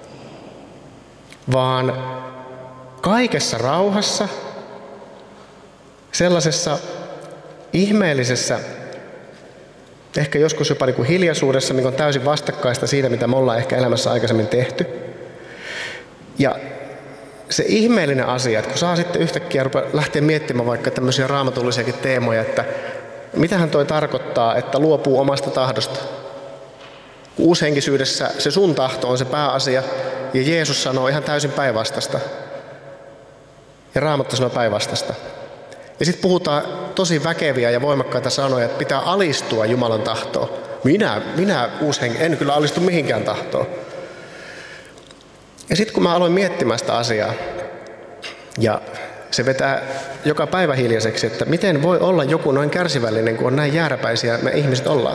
S6: vaan kaikessa rauhassa, sellaisessa ihmeellisessä, ehkä joskus jopa niin kuin hiljaisuudessa, mikä on täysin vastakkaista siitä, mitä me ollaan ehkä elämässä aikaisemmin tehty. Ja se ihmeellinen asia, että kun saa sitten yhtäkkiä lähteä miettimään vaikka tämmöisiä raamatullisiakin teemoja, että mitähän toi tarkoittaa, että luopuu omasta tahdosta. Uushenkisyydessä se sun tahto on se pääasia, ja Jeesus sanoo ihan täysin päinvastaista. Ja Raamattu sanoo päinvastaista. Ja sitten puhutaan tosi väkeviä ja voimakkaita sanoja, että pitää alistua Jumalan tahtoon. Minä, minä uushenki, en kyllä alistu mihinkään tahtoon. Ja sitten kun mä aloin miettimään sitä asiaa, ja se vetää joka päivä hiljaiseksi, että miten voi olla joku noin kärsivällinen, kun on näin jääräpäisiä me ihmiset ollaan.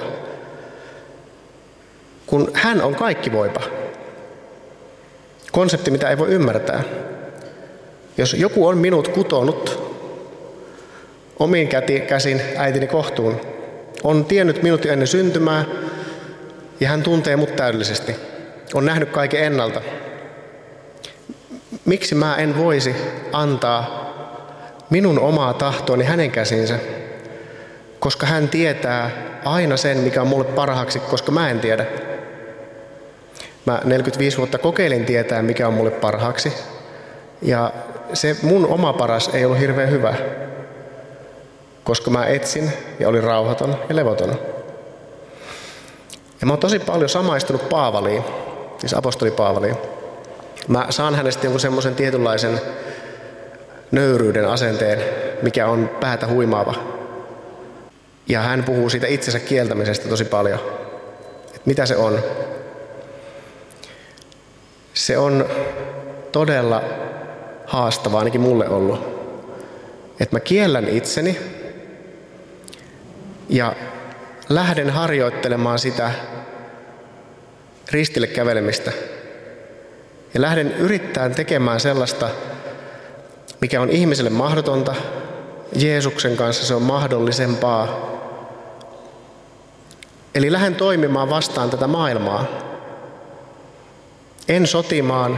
S6: Kun hän on kaikki voipa. Konsepti, mitä ei voi ymmärtää. Jos joku on minut kutonut omiin käsin äitini kohtuun, on tiennyt minut jo ennen syntymää, ja hän tuntee mut täydellisesti. On nähnyt kaiken ennalta. Miksi mä en voisi antaa minun omaa tahtoani hänen käsiinsä, koska hän tietää aina sen, mikä on mulle parhaaksi, koska mä en tiedä. Mä neljäkymmentäviisi vuotta kokeilin tietää, mikä on mulle parhaaksi. Ja se mun oma paras ei ollut hirveän hyvä, koska mä etsin ja olin rauhaton ja levoton. Ja mä oon tosi paljon samaistunut Paavaliin, siis apostoli Paavaliin. Mä saan hänestä jonkun semmoisen tietynlaisen nöyryyden asenteen, mikä on päätä huimaava. Ja hän puhuu siitä itsensä kieltämisestä tosi paljon. Et mitä se on? Se on todella haastavaa, ainakin mulle ollut. Että mä kiellän itseni ja lähden harjoittelemaan sitä ristille kävelemistä. Ja lähden yrittämään tekemään sellaista, mikä on ihmiselle mahdotonta. Jeesuksen kanssa se on mahdollisempaa. Eli lähden toimimaan vastaan tätä maailmaa. En sotimaan,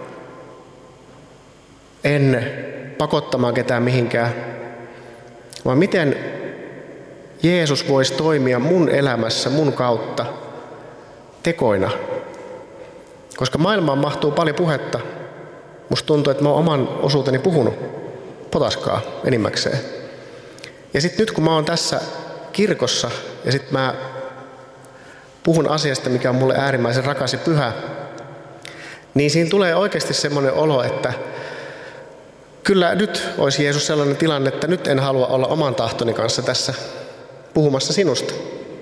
S6: en pakottamaan ketään mihinkään, vaan miten Jeesus voisi toimia mun elämässä, mun kautta, tekoina. Koska maailmaan mahtuu paljon puhetta. Musta tuntuu, että mä oon oman osuuteni puhunut potaskaa enimmäkseen. Ja sitten nyt kun mä oon tässä kirkossa ja sitten mä puhun asiasta, mikä on mulle äärimmäisen rakas ja pyhä, niin siinä tulee oikeasti semmoinen olo, että kyllä nyt olisi Jeesus sellainen tilanne, että nyt en halua olla oman tahtoni kanssa tässä puhumassa sinusta.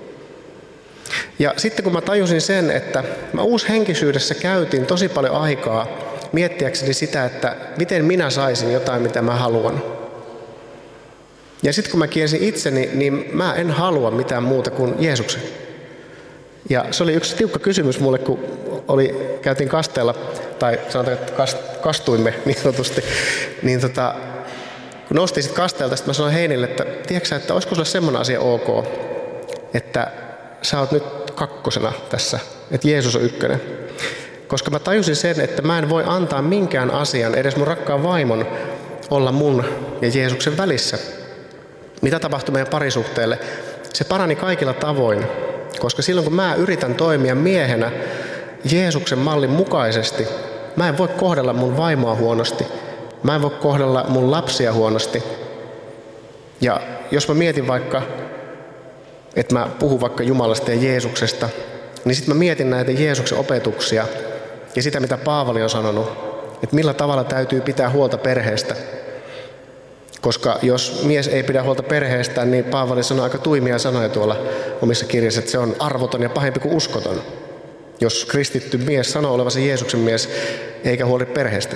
S6: Ja sitten kun mä tajusin sen, että mä uushenkisyydessä käytin tosi paljon aikaa miettiäkseni sitä, että miten minä saisin jotain, mitä mä haluan. Ja sitten kun mä kielsin itseni, niin mä en halua mitään muuta kuin Jeesuksen. Ja se oli yksi tiukka kysymys mulle, kun oli, käytiin kasteella, tai sanotaan, että kast, kastuimme niin sanotusti, niin tota, kun noustiin sitten kasteelta, sitten mä sanoin Heinille, että tiedätkö sä, että olisiko sulle semmoinen asia ok, että sä oot nyt kakkosena tässä, että Jeesus on ykkönen. Koska mä tajusin sen, että mä en voi antaa minkään asian, edes mun rakkaan vaimon, olla mun ja Jeesuksen välissä. Mitä tapahtui meidän parisuhteelle? Se parani kaikilla tavoin, koska silloin kun mä yritän toimia miehenä Jeesuksen mallin mukaisesti, mä en voi kohdella mun vaimoa huonosti, mä en voi kohdella mun lapsia huonosti. Ja jos mä mietin vaikka, että mä puhun vaikka Jumalasta ja Jeesuksesta, niin sitten mä mietin näitä Jeesuksen opetuksia ja sitä, mitä Paavali on sanonut, että millä tavalla täytyy pitää huolta perheestä. Koska jos mies ei pidä huolta perheestään, niin Paavali sanoi aika tuimia sanoja tuolla omissa kirjassa, että se on arvoton ja pahempi kuin uskoton. Jos kristitty mies sanoo olevansa Jeesuksen mies, eikä huoli perheestä.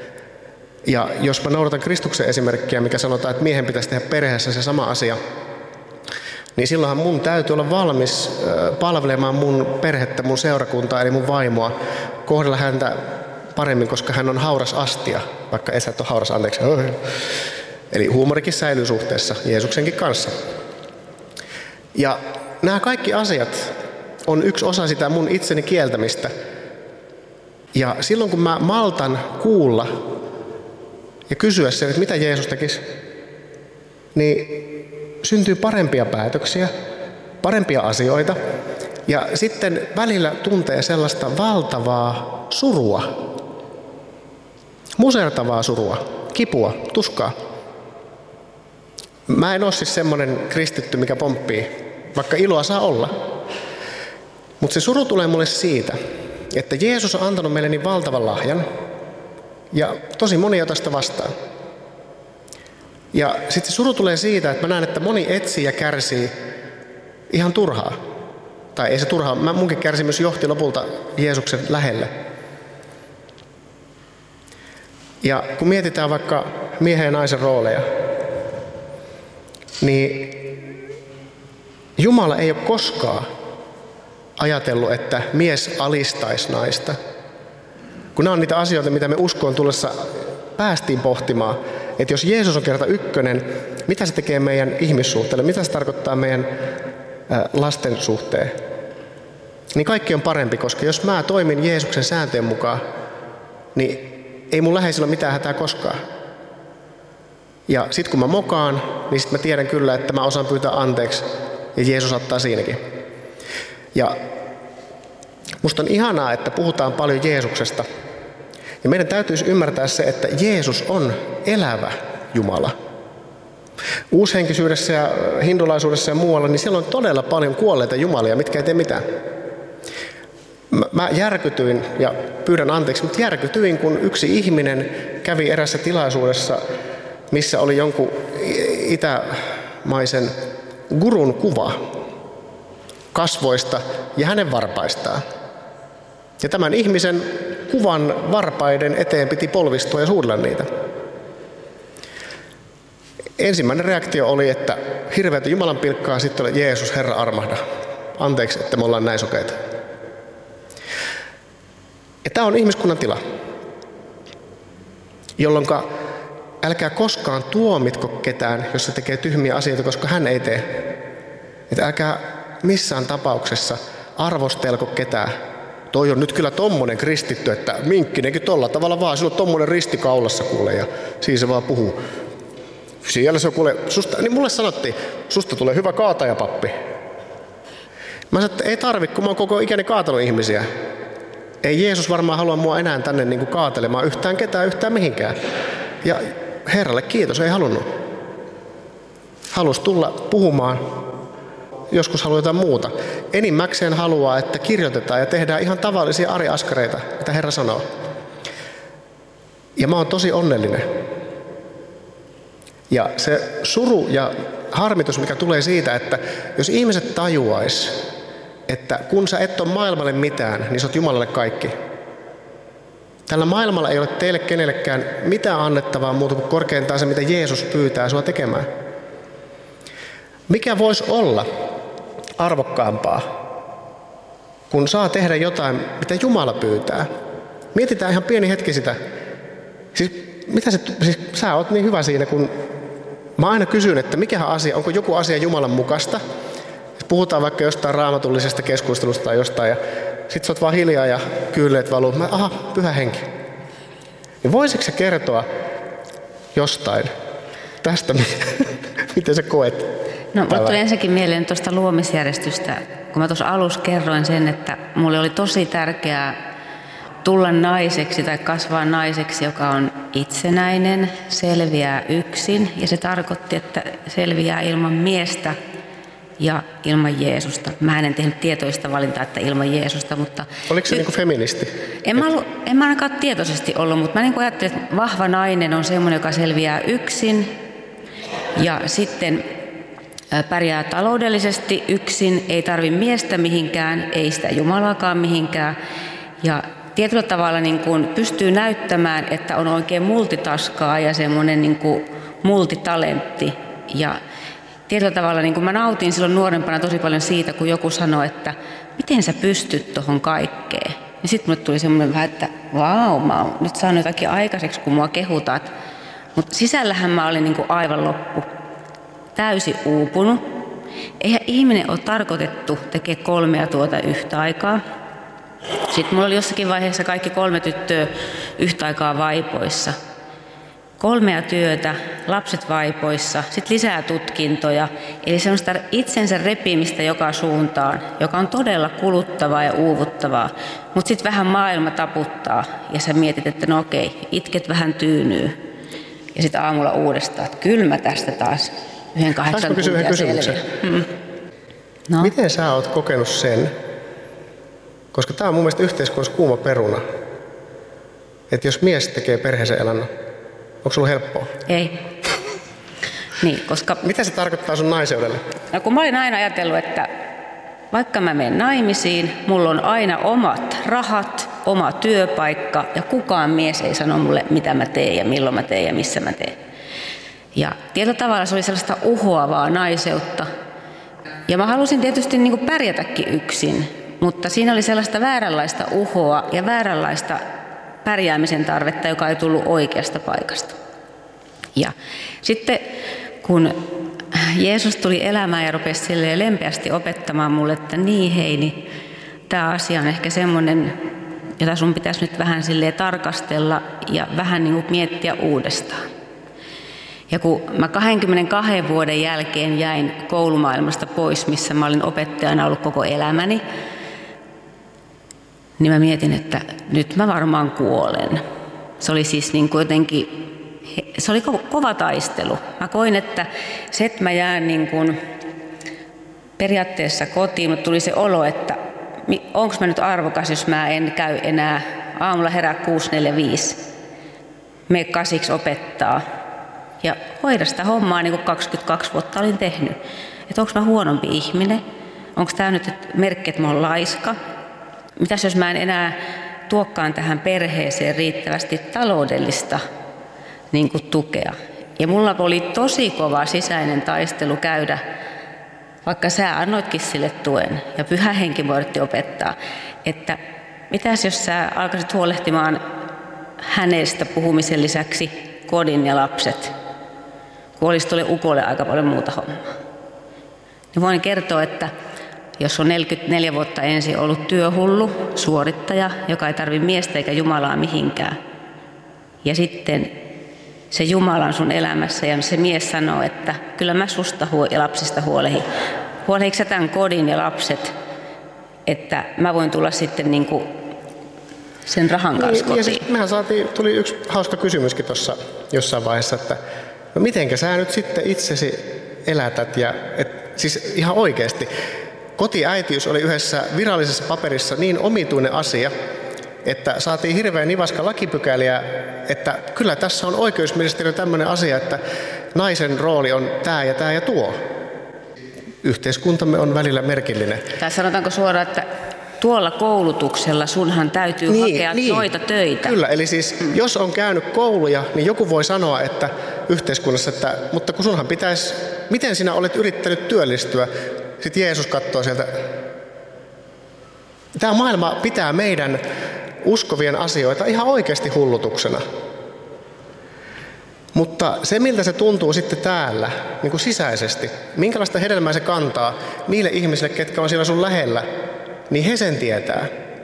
S6: Ja jos mä noudatan Kristuksen esimerkkiä, mikä sanotaan, että miehen pitäisi tehdä perheessä se sama asia, niin silloinhan mun täytyy olla valmis palvelemaan mun perhettä, mun seurakuntaa, eli mun vaimoa, kohdella häntä paremmin, koska hän on hauras astia, vaikka et sä et ole hauras, anteeksi. Eli huumorikin säilyy suhteessa Jeesuksenkin kanssa. Ja nämä kaikki asiat on yksi osa sitä mun itseni kieltämistä. Ja silloin kun mä maltan kuulla ja kysyä sen, että mitä Jeesus tekisi, niin syntyy parempia päätöksiä, parempia asioita. Ja sitten välillä tuntee sellaista valtavaa surua, musertavaa surua, kipua, tuskaa. Mä en ole siis semmoinen kristitty, mikä pomppii, vaikka iloa saa olla. Mutta se suru tulee mulle siitä, että Jeesus on antanut meille niin valtavan lahjan, ja tosi moni ota sitä vastaan. Ja sitten se suru tulee siitä, että mä näen, että moni etsii ja kärsii ihan turhaa. Tai ei se turhaa, mä munkin kärsimys johti lopulta Jeesuksen lähelle. Ja kun mietitään vaikka miehen ja naisen rooleja, niin Jumala ei ole koskaan ajatellut, että mies alistaisi naista. Kun nämä on niitä asioita, mitä me uskoon tullessa päästiin pohtimaan, että jos Jeesus on kerta ykkönen, mitä se tekee meidän ihmissuhteelle, mitä se tarkoittaa meidän lasten suhteen, niin kaikki on parempi, koska jos mä toimin Jeesuksen sääntöjen mukaan, niin ei mun läheisillä ole mitään hätää koskaan. Ja sitten kun mä mokaan, niin sitten mä tiedän kyllä, että mä osaan pyytää anteeksi. Ja Jeesus ottaa siinäkin. Ja musta on ihanaa, että puhutaan paljon Jeesuksesta. Ja meidän täytyisi ymmärtää se, että Jeesus on elävä Jumala. Uushenkisyydessä ja hindulaisuudessa ja muualla, niin siellä on todella paljon kuolleita jumalia, mitkä ei tee mitään. Mä, mä järkytyin, ja pyydän anteeksi, mutta järkytyin, kun yksi ihminen kävi erässä tilaisuudessa, missä oli jonkun itämaisen gurun kuva kasvoista ja hänen varpaistaan. Ja tämän ihmisen kuvan varpaiden eteen piti polvistua ja suudella niitä. Ensimmäinen reaktio oli, että hirveätä Jumalan pilkkaa, sitten oli Jeesus, Herra armahda. Anteeksi, että me ollaan näin sokeita. Ja tämä on ihmiskunnan tila, jolloin älkää koskaan tuomitko ketään, jos se tekee tyhmiä asioita, koska hän ei tee. Että älkää missään tapauksessa arvostelko ketään. Toi on nyt kyllä tommonen kristitty, että minkkinenkin tolla tavalla vaan, sillä on tommonen risti kaulassa kuule ja siinä se vaan puhuu. Siellä se on kuule, susta, niin mulle sanottiin, susta tulee hyvä kaatajapappi. Mä sanoin, että ei tarvi, kun mä oon koko ikäni kaatanut ihmisiä. Ei Jeesus varmaan halua mua enää tänne niin kuin kaatelemaan yhtään ketään, yhtään mihinkään. Ja Herralle kiitos, ei halunnut. Halusi tulla puhumaan. Joskus haluaa jotain muuta. Enimmäkseen haluaa, että kirjoitetaan ja tehdään ihan tavallisia ariaskareita, mitä Herra sanoo. Ja mä oon tosi onnellinen. Ja se suru ja harmitus, mikä tulee siitä, että jos ihmiset tajuais, että kun sä et ole maailmalle mitään, niin sä oot Jumalalle kaikki. Tällä maailmalla ei ole teille kenellekään mitään annettavaa muuta kuin korkeintaan se, mitä Jeesus pyytää sua tekemään. Mikä voisi olla arvokkaampaa, kun saa tehdä jotain, mitä Jumala pyytää? Mietitään ihan pieni hetki sitä. Siis, mitä se, siis sä oot niin hyvä siinä, kun mä aina kysyn, että mikähän asia, onko joku asia Jumalan mukaista. Puhutaan vaikka jostain raamatullisesta keskustelusta tai jostain, ja sit sä oot vaan hiljaa ja kyylleet valuu. Mä, aha, pyhä henki. Niin voisitko sä kertoa jostain tästä, miten sä koet?
S5: No, mulle tuli ensinnäkin mieleen tuosta luomisjärjestystä, kun mä tuossa alussa kerroin sen, että mulle oli tosi tärkeää tulla naiseksi tai kasvaa naiseksi, joka on itsenäinen, selviää yksin, ja se tarkoitti, että selviää ilman miestä ja ilman Jeesusta. Mä en tehnyt tietoista valintaa, että ilman Jeesusta, mutta...
S6: Oliko se y- niin kuin feministi?
S5: En mä, ollut, en mä ainakaan tietoisesti ollut, mutta mä niin kuin ajattelin, että vahva nainen on semmoinen, joka selviää yksin, ja sitten pärjää taloudellisesti yksin, ei tarvi miestä mihinkään, ei sitä Jumalaakaan mihinkään, ja tietyllä tavalla niin kuin pystyy näyttämään, että on oikein multitaskaa ja semmoinen niin kuin multitalentti. Ja tietyllä tavalla niin kuin mä nautin silloin nuorempana tosi paljon siitä, kun joku sanoi, että miten sä pystyt tuohon kaikkeen. Ja sitten mulle tuli semmoinen vähän, että vau, mä oon nyt saanut jotakin aikaiseksi, kun mua kehutaan. Mutta sisällähän mä olin niin kuin aivan loppu. Täysin uupunut. Eihän ihminen ole tarkoitettu tekemään kolmea tuota yhtä aikaa. Sitten mulla oli jossakin vaiheessa kaikki kolme tyttöä yhtä aikaa vaipoissa. Kolmea työtä, lapset vaipoissa, sitten lisää tutkintoja. Eli semmoista itsensä repimistä joka suuntaan, joka on todella kuluttavaa ja uuvuttavaa. Mutta sitten vähän maailma taputtaa ja sä mietit, että no okei, itket vähän tyynyy. Ja sitten aamulla uudestaan, että kyllä mä tästä taas yhden kahdeksan tuntia selviä. Hmm. No.
S6: Miten sä oot kokenut sen? Koska tämä on mun mielestä yhteiskunnassa kuuma peruna. Että jos mies tekee perheeseen elännön, onko sulla helppoa?
S5: Ei. Niin, koska...
S6: Mitä se tarkoittaa sun naiseudelle?
S5: No kun mä olin aina ajatellut, että vaikka mä menen naimisiin, mulla on aina omat rahat, oma työpaikka ja kukaan mies ei sano mulle, mitä mä teen ja milloin mä teen ja missä mä teen. Ja tietyllä tavalla se oli sellaista uhoavaa naiseutta. Ja mä halusin tietysti niin kuin pärjätäkin yksin. Mutta siinä oli sellaista vääränlaista uhoa ja vääränlaista pärjäämisen tarvetta, joka ei tullut oikeasta paikasta. Ja sitten kun Jeesus tuli elämään ja rupesi silleen lempeästi opettamaan mulle, että niin hei, niin tämä asia on ehkä semmoinen, jota sun pitäisi nyt vähän silleen tarkastella ja vähän niin kuin miettiä uudestaan. Ja kun mä kaksikymmentäkaksi vuoden jälkeen jäin koulumaailmasta pois, missä mä olin opettajana ollut koko elämäni, niin mä mietin, että nyt mä varmaan kuolen. Se oli siis niin kuin jotenkin, se oli kova taistelu. Mä koin, että se, että mä jään niin kuin periaatteessa kotiin, mutta tuli se olo, että onko mä nyt arvokas, jos mä en käy enää aamulla herää kuusi neljäkymmentäviisi, mene kasiksi opettaa ja hoida sitä hommaa niin kuin kaksikymmentäkaksi vuotta olin tehnyt. Että onko mä huonompi ihminen, onko tämä nyt merkki, että mä oon laiska. Mitäs jos mä en enää tuokkaan tähän perheeseen riittävästi taloudellista niin kuin tukea. Ja mulla oli tosi kova sisäinen taistelu käydä, vaikka sä annoitkin sille tuen ja Pyhä Henki voitti opettaa, että mitäs jos sä alkaisit huolehtimaan hänestä puhumisen lisäksi kodin ja lapset, kun olisi tuolle ukolle aika paljon muuta hommaa. Niin voin kertoa, että jos on neljäkymmentäneljä vuotta ensin ollut työhullu, suorittaja, joka ei tarvitse miestä eikä Jumalaa mihinkään, ja sitten se Jumala on sun elämässä ja se mies sanoo, että kyllä mä susta ja lapsista huolehin. Huolehitko sä tämän kodin ja lapset, että mä voin tulla sitten niin kuin sen rahan kanssa kotiin?
S6: Ja siis mehän saatiin, tuli yksi hauska kysymyskin tuossa jossain vaiheessa, että no mitenkä sä nyt sitten itsesi elätät ja et, siis ihan oikeasti. Kotiäitiys oli yhdessä virallisessa paperissa niin omituinen asia, että saatiin hirveän nivaska lakipykäliä, että kyllä tässä on oikeusministeriön tämmöinen asia, että naisen rooli on tämä ja tämä ja tuo. Yhteiskuntamme on välillä merkillinen.
S5: Tai sanotaanko suoraan, että tuolla koulutuksella sunhan täytyy niin, hakea niin, noita töitä.
S6: Kyllä, eli siis mm. jos on käynyt kouluja, niin joku voi sanoa, että yhteiskunnassa, että mutta kun sunhan pitäisi, miten sinä olet yrittänyt työllistyä? Sitten Jeesus katsoo sieltä. Tämä maailma pitää meidän uskovien asioita ihan oikeasti hullutuksena. Mutta se, miltä se tuntuu sitten täällä, niin kuin sisäisesti, minkälaista hedelmää se kantaa niille ihmisille, ketkä on siellä sun lähellä, niin he sen tietää.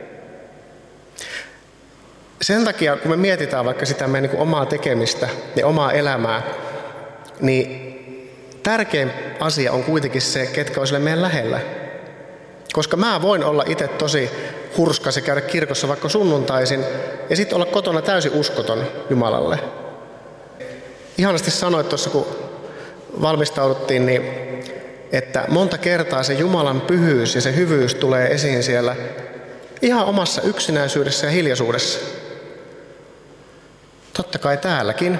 S6: Sen takia, kun me mietitään vaikka sitä meidän niin kuin omaa tekemistä ja omaa elämää, niin tärkein asia on kuitenkin se, ketkä on siellä meidän lähellä. Koska mä voin olla itse tosi hurskas ja käydä kirkossa vaikka sunnuntaisin ja sitten olla kotona täysin uskoton Jumalalle. Ihanasti sanoit tuossa, kun valmistauduttiin, niin, että monta kertaa se Jumalan pyhyys ja se hyvyys tulee esiin siellä ihan omassa yksinäisyydessä ja hiljaisuudessa. Totta kai täälläkin.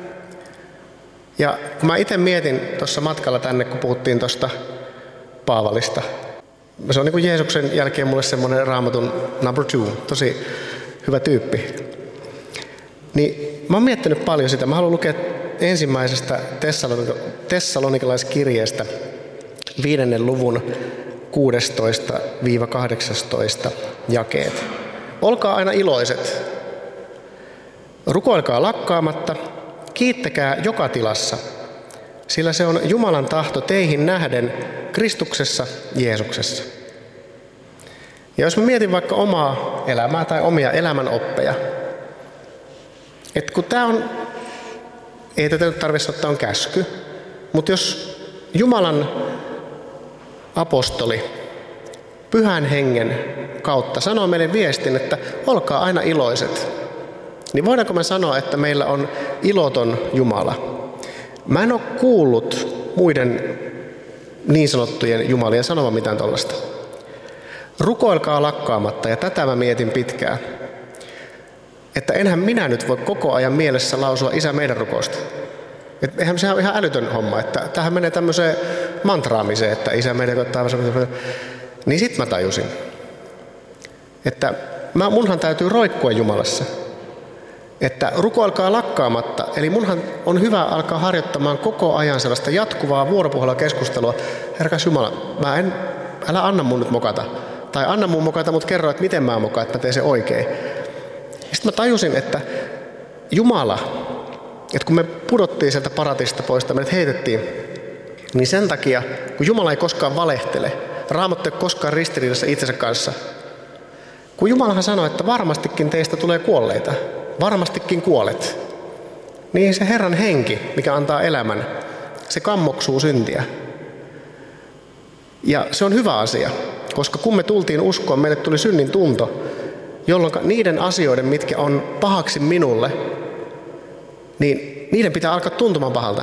S6: Ja kun mä itse mietin tuossa matkalla tänne, kun puhuttiin tuosta Paavalista, se on niin kuin Jeesuksen jälkeen mulle semmoinen Raamatun number two, tosi hyvä tyyppi. Niin mä oon miettinyt paljon sitä. Mä haluan lukea ensimmäisestä Tessalonikilaiskirjeestä viidennen luvun kuusitoista kahdeksantoista jakeet. Olkaa aina iloiset. Rukoilkaa lakkaamatta. Kiittäkää joka tilassa, sillä se on Jumalan tahto teihin nähden Kristuksessa Jeesuksessa. Ja jos mä mietin vaikka omaa elämää tai omia elämänoppeja, että kun tää on, ei tätä nyt tarvitse ottaa on käsky, mutta jos Jumalan apostoli Pyhän Hengen kautta sanoo meille viestin, että olkaa aina iloiset, niin voidaanko me sanoa, että meillä on iloton Jumala? Mä en ole kuullut muiden niin sanottujen jumalien sanovan mitään tollaista. Rukoilkaa lakkaamatta, ja tätä mä mietin pitkään. Että enhän minä nyt voi koko ajan mielessä lausua Isä meidän rukousta. Et eihän se ole ihan älytön homma, että tämähän menee tämmöiseen mantraamiseen, että Isä meidän taivassa. Niin sit mä tajusin, että mä, munhan täytyy roikkua Jumalassa. Että rukoilkaa lakkaamatta, eli munhan on hyvä alkaa harjoittamaan koko ajan sellaista jatkuvaa vuoropuhelua keskustelua. Herras Jumala, mä en, älä anna mun nyt mokata. Tai anna mun mokata, mutta kerro, että miten mä mokaan, että mä teen sen oikein. Sitten mä tajusin, että Jumala, että kun me pudottiin sieltä paratista pois, että meidät heitettiin, niin sen takia, kun Jumala ei koskaan valehtele, Raamattu ei ole koskaan ristiriidassa itsensä kanssa. Kun Jumalahan sanoi, että varmastikin teistä tulee kuolleita. Varmastikin kuolet. niin se Herran henki, mikä antaa elämän, se kammoksuu syntiä. Ja se on hyvä asia, koska kun me tultiin uskoon, meille tuli synnin tunto, jolloin niiden asioiden, mitkä on pahaksi minulle, niin niiden pitää alkaa tuntumaan pahalta.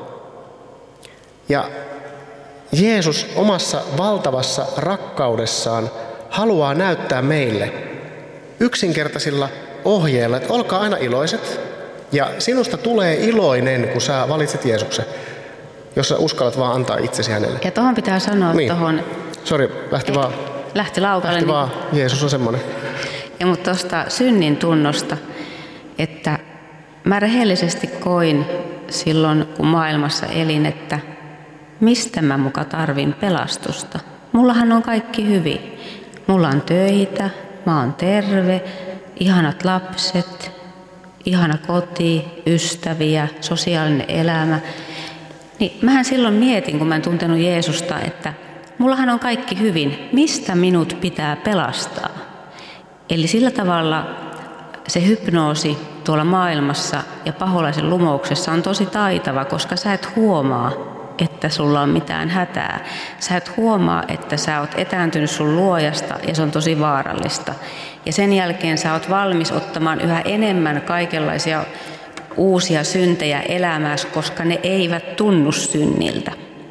S6: Ja Jeesus omassa valtavassa rakkaudessaan haluaa näyttää meille yksinkertaisilla ohjeilla, että olkaa aina iloiset. Ja sinusta tulee iloinen, kun sä valitset Jeesuksen, jos sä uskallat vaan antaa itsesi hänelle.
S5: Ja tuohon pitää sanoa
S6: niin.
S5: tuohon...
S6: Sori, lähti vaan.
S5: Lähti laukalle.
S6: Lähti
S5: niin...
S6: vaan. Jeesus on semmoinen.
S5: Ja mutta tuosta synnin tunnosta, että mä rehellisesti koin silloin, kun maailmassa elin, että mistä mä muka tarvin pelastusta. Mullahan on kaikki hyvin. Mulla on töitä, mä oon terve, ihanat lapset, ihana koti, ystäviä, sosiaalinen elämä. Niin mähän silloin mietin, kun mä en tuntenut Jeesusta, että mullahan on kaikki hyvin. Mistä minut pitää pelastaa? Eli sillä tavalla se hypnoosi tuolla maailmassa ja paholaisen lumouksessa on tosi taitava, koska sä et huomaa, että sulla on mitään hätää. Sä et huomaa, että sä oot etääntynyt sun luojasta ja se on tosi vaarallista. Ja sen jälkeen sä oot valmis ottamaan yhä enemmän kaikenlaisia uusia syntejä elämääsi, koska ne eivät tunnu synniltä.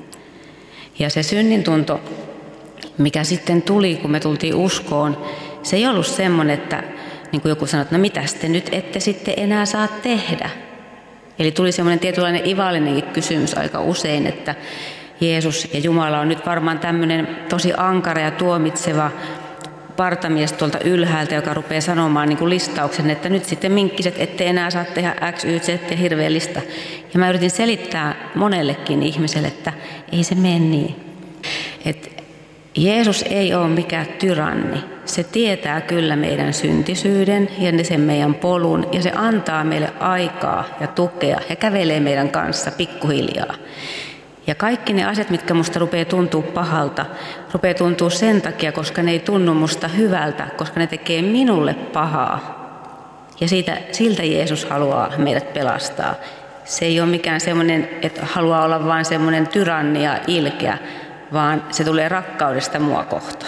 S5: Ja se synnin tunto, mikä sitten tuli, kun me tultiin uskoon, se ei ollut semmoinen, että niin kuin joku sanoi, että no mitäs te nyt ette sitten enää saa tehdä. Eli tuli semmoinen tietynlainen ivallinenkin kysymys aika usein, että Jeesus ja Jumala on nyt varmaan tämmöinen tosi ankara ja tuomitseva partamies tuolta ylhäältä, joka rupeaa sanomaan niin kuin listauksen, että nyt sitten minkkiset ette enää saa tehdä X, Y, Z ja hirveä lista. Ja mä yritin selittää monellekin ihmiselle, että ei se mene niin. Että Jeesus ei ole mikään tyranni. Se tietää kyllä meidän syntisyyden ja sen meidän polun ja se antaa meille aikaa ja tukea ja kävelee meidän kanssa pikkuhiljaa. Ja kaikki ne asiat, mitkä musta rupeaa tuntua pahalta, rupeaa tuntua sen takia, koska ne ei tunnu musta hyvältä, koska ne tekee minulle pahaa. Ja siitä, siltä Jeesus haluaa meidät pelastaa. Se ei ole mikään semmoinen, että haluaa olla vain semmoinen tyranni ja ilkeä, vaan se tulee rakkaudesta mua kohtaan.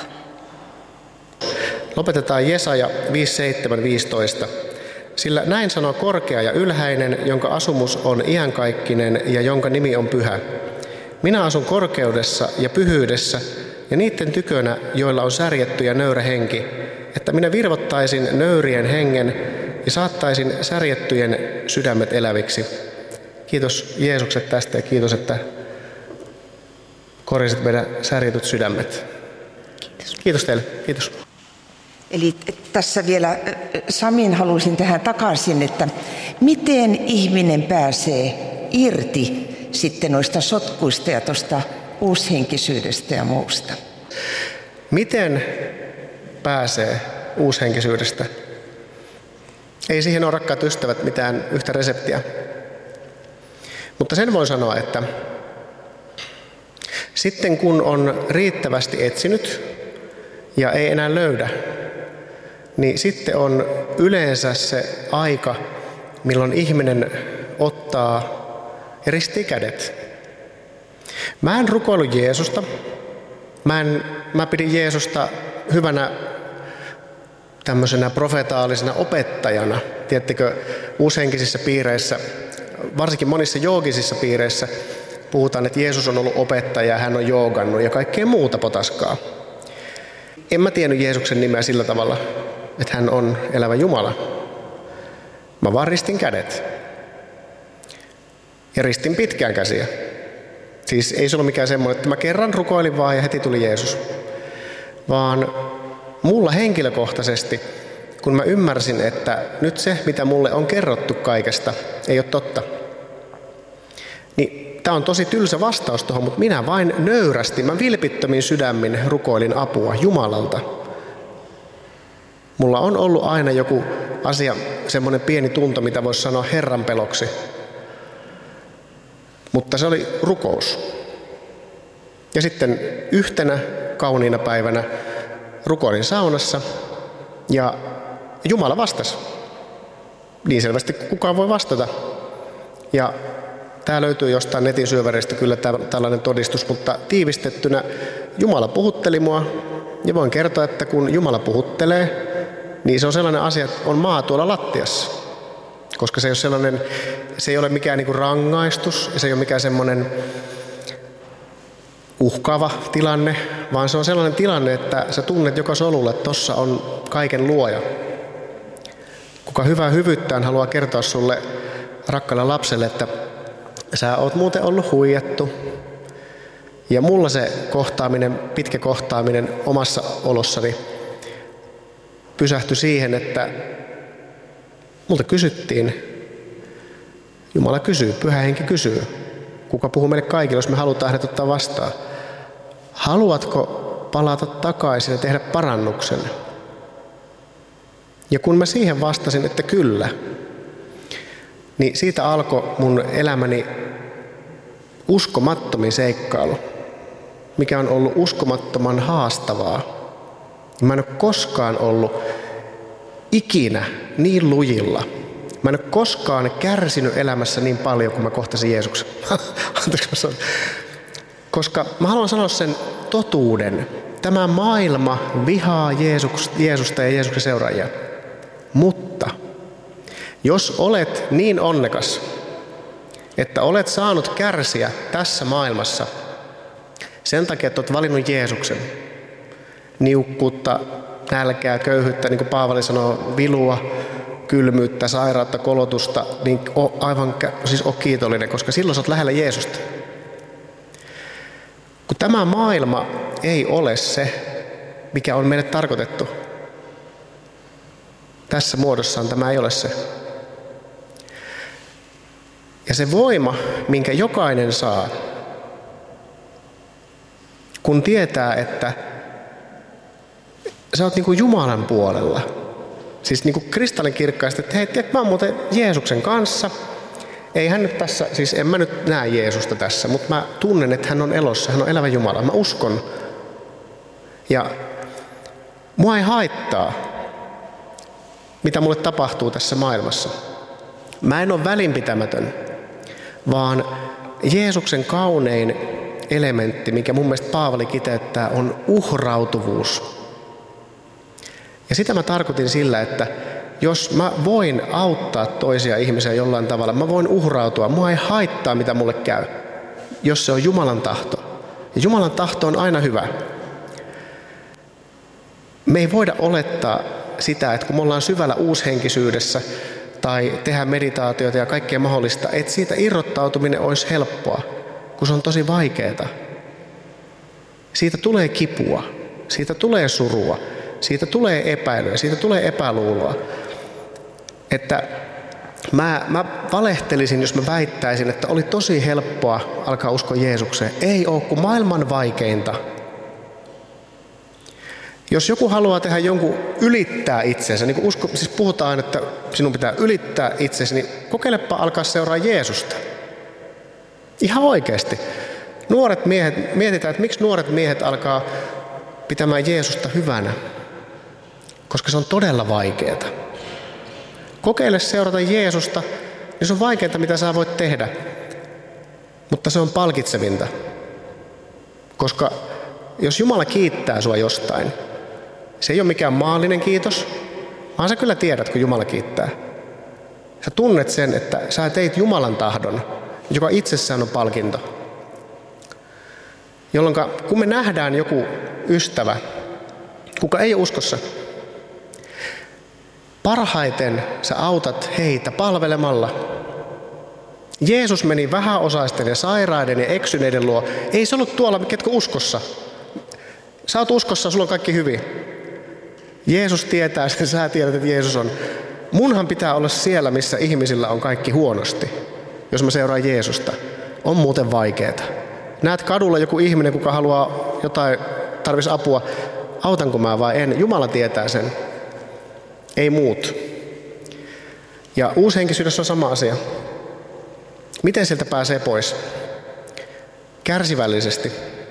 S6: Lopetetaan Jesaja viisi seitsemän viisitoista. Sillä näin sanoo korkea ja ylhäinen, jonka asumus on iankaikkinen ja jonka nimi on pyhä. Minä asun korkeudessa ja pyhyydessä ja niiden tykönä, joilla on särjetty ja nöyrä henki, että minä virvottaisin nöyrien hengen ja saattaisin särjettyjen sydämet eläviksi. Kiitos Jeesukset tästä ja kiitos, että korjasit meidän särjetyt sydämet.
S5: Kiitos.
S6: Kiitos teille. Kiitos.
S3: Eli tässä vielä Samin halusin tähän takaisin, että miten ihminen pääsee irti sitten noista sotkuista ja tuosta uushenkisyydestä ja muusta?
S6: Miten pääsee uushenkisyydestä? Ei siihen ole, rakkaat ystävät, mitään yhtä reseptiä. Mutta sen voin sanoa, että sitten kun on riittävästi etsinyt ja ei enää löydä, niin sitten on yleensä se aika, milloin ihminen ottaa ja ristii kädet. Mä en rukoillut Jeesusta. Mä, en, mä pidin Jeesusta hyvänä tämmöisenä profetaalisena opettajana. Tiedättekö, uushenkisissä piireissä, varsinkin monissa joogisissa piireissä, puhutaan, että Jeesus on ollut opettaja, hän on joogannut ja kaikkea muuta potaskaa. En mä tiennyt Jeesuksen nimeä sillä tavalla, että hän on elävä Jumala. Mä vaan ristin kädet. Ja ristin pitkään käsiä. Siis ei se ole mikään semmoinen, että mä kerran rukoilin vaan ja heti tuli Jeesus. Vaan mulla henkilökohtaisesti, kun mä ymmärsin, että nyt se, mitä mulle on kerrottu kaikesta, ei ole totta. Niin tää on tosi tylsä vastaus tuohon, mutta minä vain nöyrästi, mä vilpittömin sydämin rukoilin apua Jumalalta. Mulla on ollut aina joku asia, semmoinen pieni tunto, mitä voisi sanoa Herran peloksi. Mutta se oli rukous. Ja sitten yhtenä kauniina päivänä rukoilin saunassa ja Jumala vastasi. Niin selvästi kukaan voi vastata. Ja tämä löytyy jostain netin syövereistä kyllä tällainen todistus, mutta tiivistettynä Jumala puhutteli mua. Ja voin kertoa, että kun Jumala puhuttelee, niin se on sellainen asia, että on maa tuolla lattiassa. Koska se ei ole, sellainen, se ei ole mikään niin kuin rangaistus, ja se ei ole mikään semmoinen uhkaava tilanne, vaan se on sellainen tilanne, että sä tunnet joka solulla, että tossa on kaiken luoja. Kuka hyvää hyvyyttään haluaa kertoa sulle, rakkaalle lapselle, että sä oot muuten ollut huijattu. Ja mulla se kohtaaminen, pitkä kohtaaminen omassa olossani pysähtyi siihen, että multa kysyttiin, Jumala kysyy, Pyhä Henki kysyy, kuka puhuu meille kaikille, jos me halutaan hänet ottaa vastaan. Haluatko palata takaisin ja tehdä parannuksen? Ja kun mä siihen vastasin, että kyllä, niin siitä alkoi mun elämäni uskomattomin seikkailu, mikä on ollut uskomattoman haastavaa. Mä en ole koskaan ollut ikinä niin lujilla. Mä en ole koskaan kärsinyt elämässä niin paljon, kun mä kohtasin Jeesuksen. Anteeksi, mä sanon. Koska mä haluan sanoa sen totuuden. Tämä maailma vihaa Jeesus, Jeesusta ja Jeesuksen seuraajia. Mutta jos olet niin onnekas, että olet saanut kärsiä tässä maailmassa sen takia, että olet valinnut Jeesuksen, niukkuutta, nälkää, köyhyyttä, niin kuin Paavali sanoo, vilua, kylmyyttä, sairautta, kolotusta, niin o, aivan siis ole kiitollinen, koska silloin sä oot lähellä Jeesusta. Kun tämä maailma ei ole se, mikä on meille tarkoitettu. Tässä muodossaan tämä ei ole se. Ja se voima, minkä jokainen saa, kun tietää, että sä oot niin kuin Jumalan puolella. Siis niin kuin kristallinkirkkaasti, että hei, tiedät, mä oon muuten Jeesuksen kanssa. Ei hän nyt tässä, siis en mä nyt näe Jeesusta tässä, mutta mä tunnen, että hän on elossa, hän on elävä Jumala. Mä uskon. Ja mua ei haittaa, mitä mulle tapahtuu tässä maailmassa. Mä en ole välinpitämätön, vaan Jeesuksen kaunein elementti, mikä mun mielestä Paavali kiteyttää, on uhrautuvuus. Ja sitä mä tarkoitin sillä, että jos mä voin auttaa toisia ihmisiä jollain tavalla, mä voin uhrautua, mua ei haittaa, mitä mulle käy, jos se on Jumalan tahto. Ja Jumalan tahto on aina hyvä. Me ei voida olettaa sitä, että kun me ollaan syvällä uushenkisyydessä tai tehdään meditaatioita ja kaikkea mahdollista, että siitä irrottautuminen olisi helppoa, kun se on tosi vaikeaa. Siitä tulee kipua, siitä tulee surua, siitä tulee epäilyä, siitä tulee epäluuloa. Että mä, mä valehtelisin, jos mä väittäisin, että oli tosi helppoa alkaa uskoa Jeesukseen. Ei ole, kun maailman vaikeinta. Jos joku haluaa tehdä jonkun ylittää itsensä, niin kuin usko, siis puhutaan, että sinun pitää ylittää itsesi, niin kokeilepa alkaa seuraa Jeesusta. Ihan oikeasti. Nuoret miehet, mietitään, että miksi nuoret miehet alkaa pitämään Jeesusta hyvänä. Koska se on todella vaikeaa. Kokeile seurata Jeesusta, niin se on vaikeaa, mitä sä voit tehdä. Mutta se on palkitsevinta. Koska jos Jumala kiittää sua jostain, se ei ole mikään maallinen kiitos, vaan sä kyllä tiedät, kun Jumala kiittää. Sä tunnet sen, että sä teit Jumalan tahdon, joka itsessään on palkinto. Jolloin kun me nähdään joku ystävä, kuka ei ole uskossa, parhaiten sä autat heitä palvelemalla. Jeesus meni vähäosaisten ja sairaiden ja eksyneiden luo. Ei se ollut tuolla, ketkä uskossa. Sä oot uskossa, sulla on kaikki hyvin. Jeesus tietää sen, sä tiedät, että Jeesus on. Munhan pitää olla siellä, missä ihmisillä on kaikki huonosti, jos mä seuraan Jeesusta. On muuten vaikeeta. Näet kadulla joku ihminen, kuka haluaa jotain, tarvitsisi apua. Autanko mä vai en? Jumala tietää sen. Ei muut. Ja uushenkisyydessä on sama asia. Miten sieltä pääsee pois? Kärsivällisesti.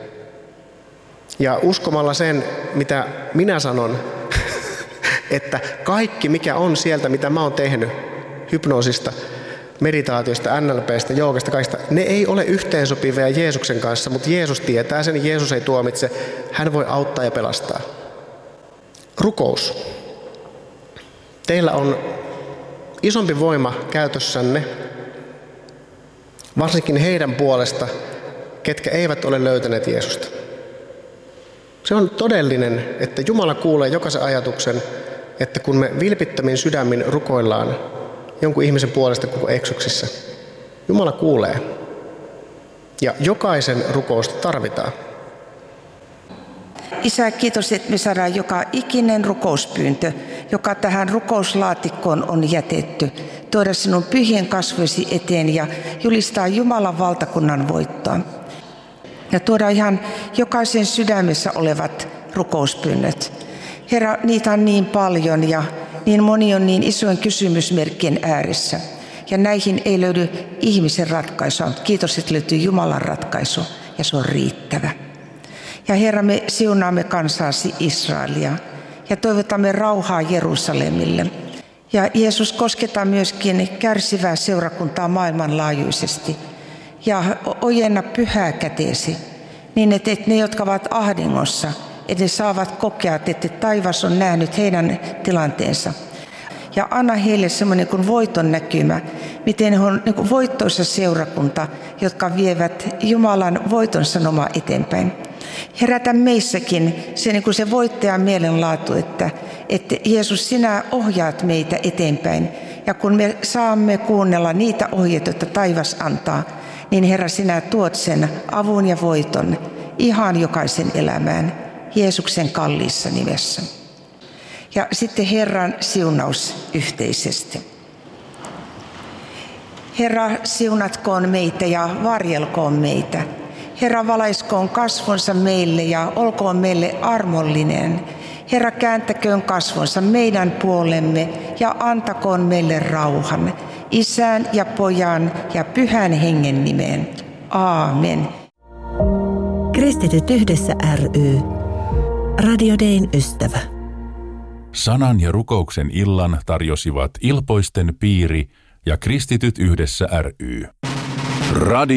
S6: Ja uskomalla sen, mitä minä sanon, että kaikki mikä on sieltä, mitä mä oon tehnyt hypnoosista, meditaatiosta, N L P:stä, joogasta, kaikista, ne ei ole yhteensopivia Jeesuksen kanssa, mutta Jeesus tietää sen, Jeesus ei tuomitse, hän voi auttaa ja pelastaa. Rukous. Teillä on isompi voima käytössänne, varsinkin heidän puolesta, ketkä eivät ole löytäneet Jeesusta. Se on todellinen, että Jumala kuulee jokaisen ajatuksen, että kun me vilpittömin sydämin rukoillaan jonkun ihmisen puolesta koko eksoksissa, Jumala kuulee. Ja jokaisen rukousta tarvitaan.
S3: Isä, kiitos, että me saadaan joka ikinen rukouspyyntö, joka tähän rukouslaatikkoon on jätetty, tuoda sinun pyhien kasvoisi eteen ja julistaa Jumalan valtakunnan voittoa. Ja tuoda ihan jokaisen sydämessä olevat rukouspyynnöt. Herra, niitä on niin paljon ja niin moni on niin isoin kysymysmerkkien ääressä. Ja näihin ei löydy ihmisen ratkaisua. Kiitos, että löytyy Jumalan ratkaisu ja se on riittävä. Ja Herra, me siunaamme kansaasi Israelia ja toivotamme rauhaa Jerusalemille. Ja Jeesus, kosketa myöskin kärsivää seurakuntaa maailmanlaajuisesti ja ojenna pyhää käteesi niin, että ne, jotka ovat ahdingossa, että ne saavat kokea, että taivas on nähnyt heidän tilanteensa. Ja anna heille semmoinen kuin voiton näkymä, miten he on niin kuin voittoisa seurakunta, jotka vievät Jumalan voiton sanomaa eteenpäin. Herätä meissäkin se, niin kuin se voittajan mielenlaatu, että, että Jeesus, sinä ohjaat meitä eteenpäin. Ja kun me saamme kuunnella niitä ohjeita, joita taivas antaa, niin Herra, sinä tuot sen avun ja voiton ihan jokaisen elämään Jeesuksen kalliissa nimessä. Ja sitten Herran siunaus yhteisesti. Herra, siunatkoon meitä ja varjelkoon meitä. Herra, valaiskoon kasvonsa meille ja olkoon meille armollinen. Herra, kääntäköön kasvonsa meidän puolemme ja antakoon meille rauhan. Isän ja Pojan ja Pyhän Hengen nimeen. Aamen.
S2: Kristityt yhdessä ry. Radio Dayn ystävä.
S1: Sanan ja rukouksen illan tarjosivat Ilpoisten piiri ja Kristityt yhdessä ry. Radio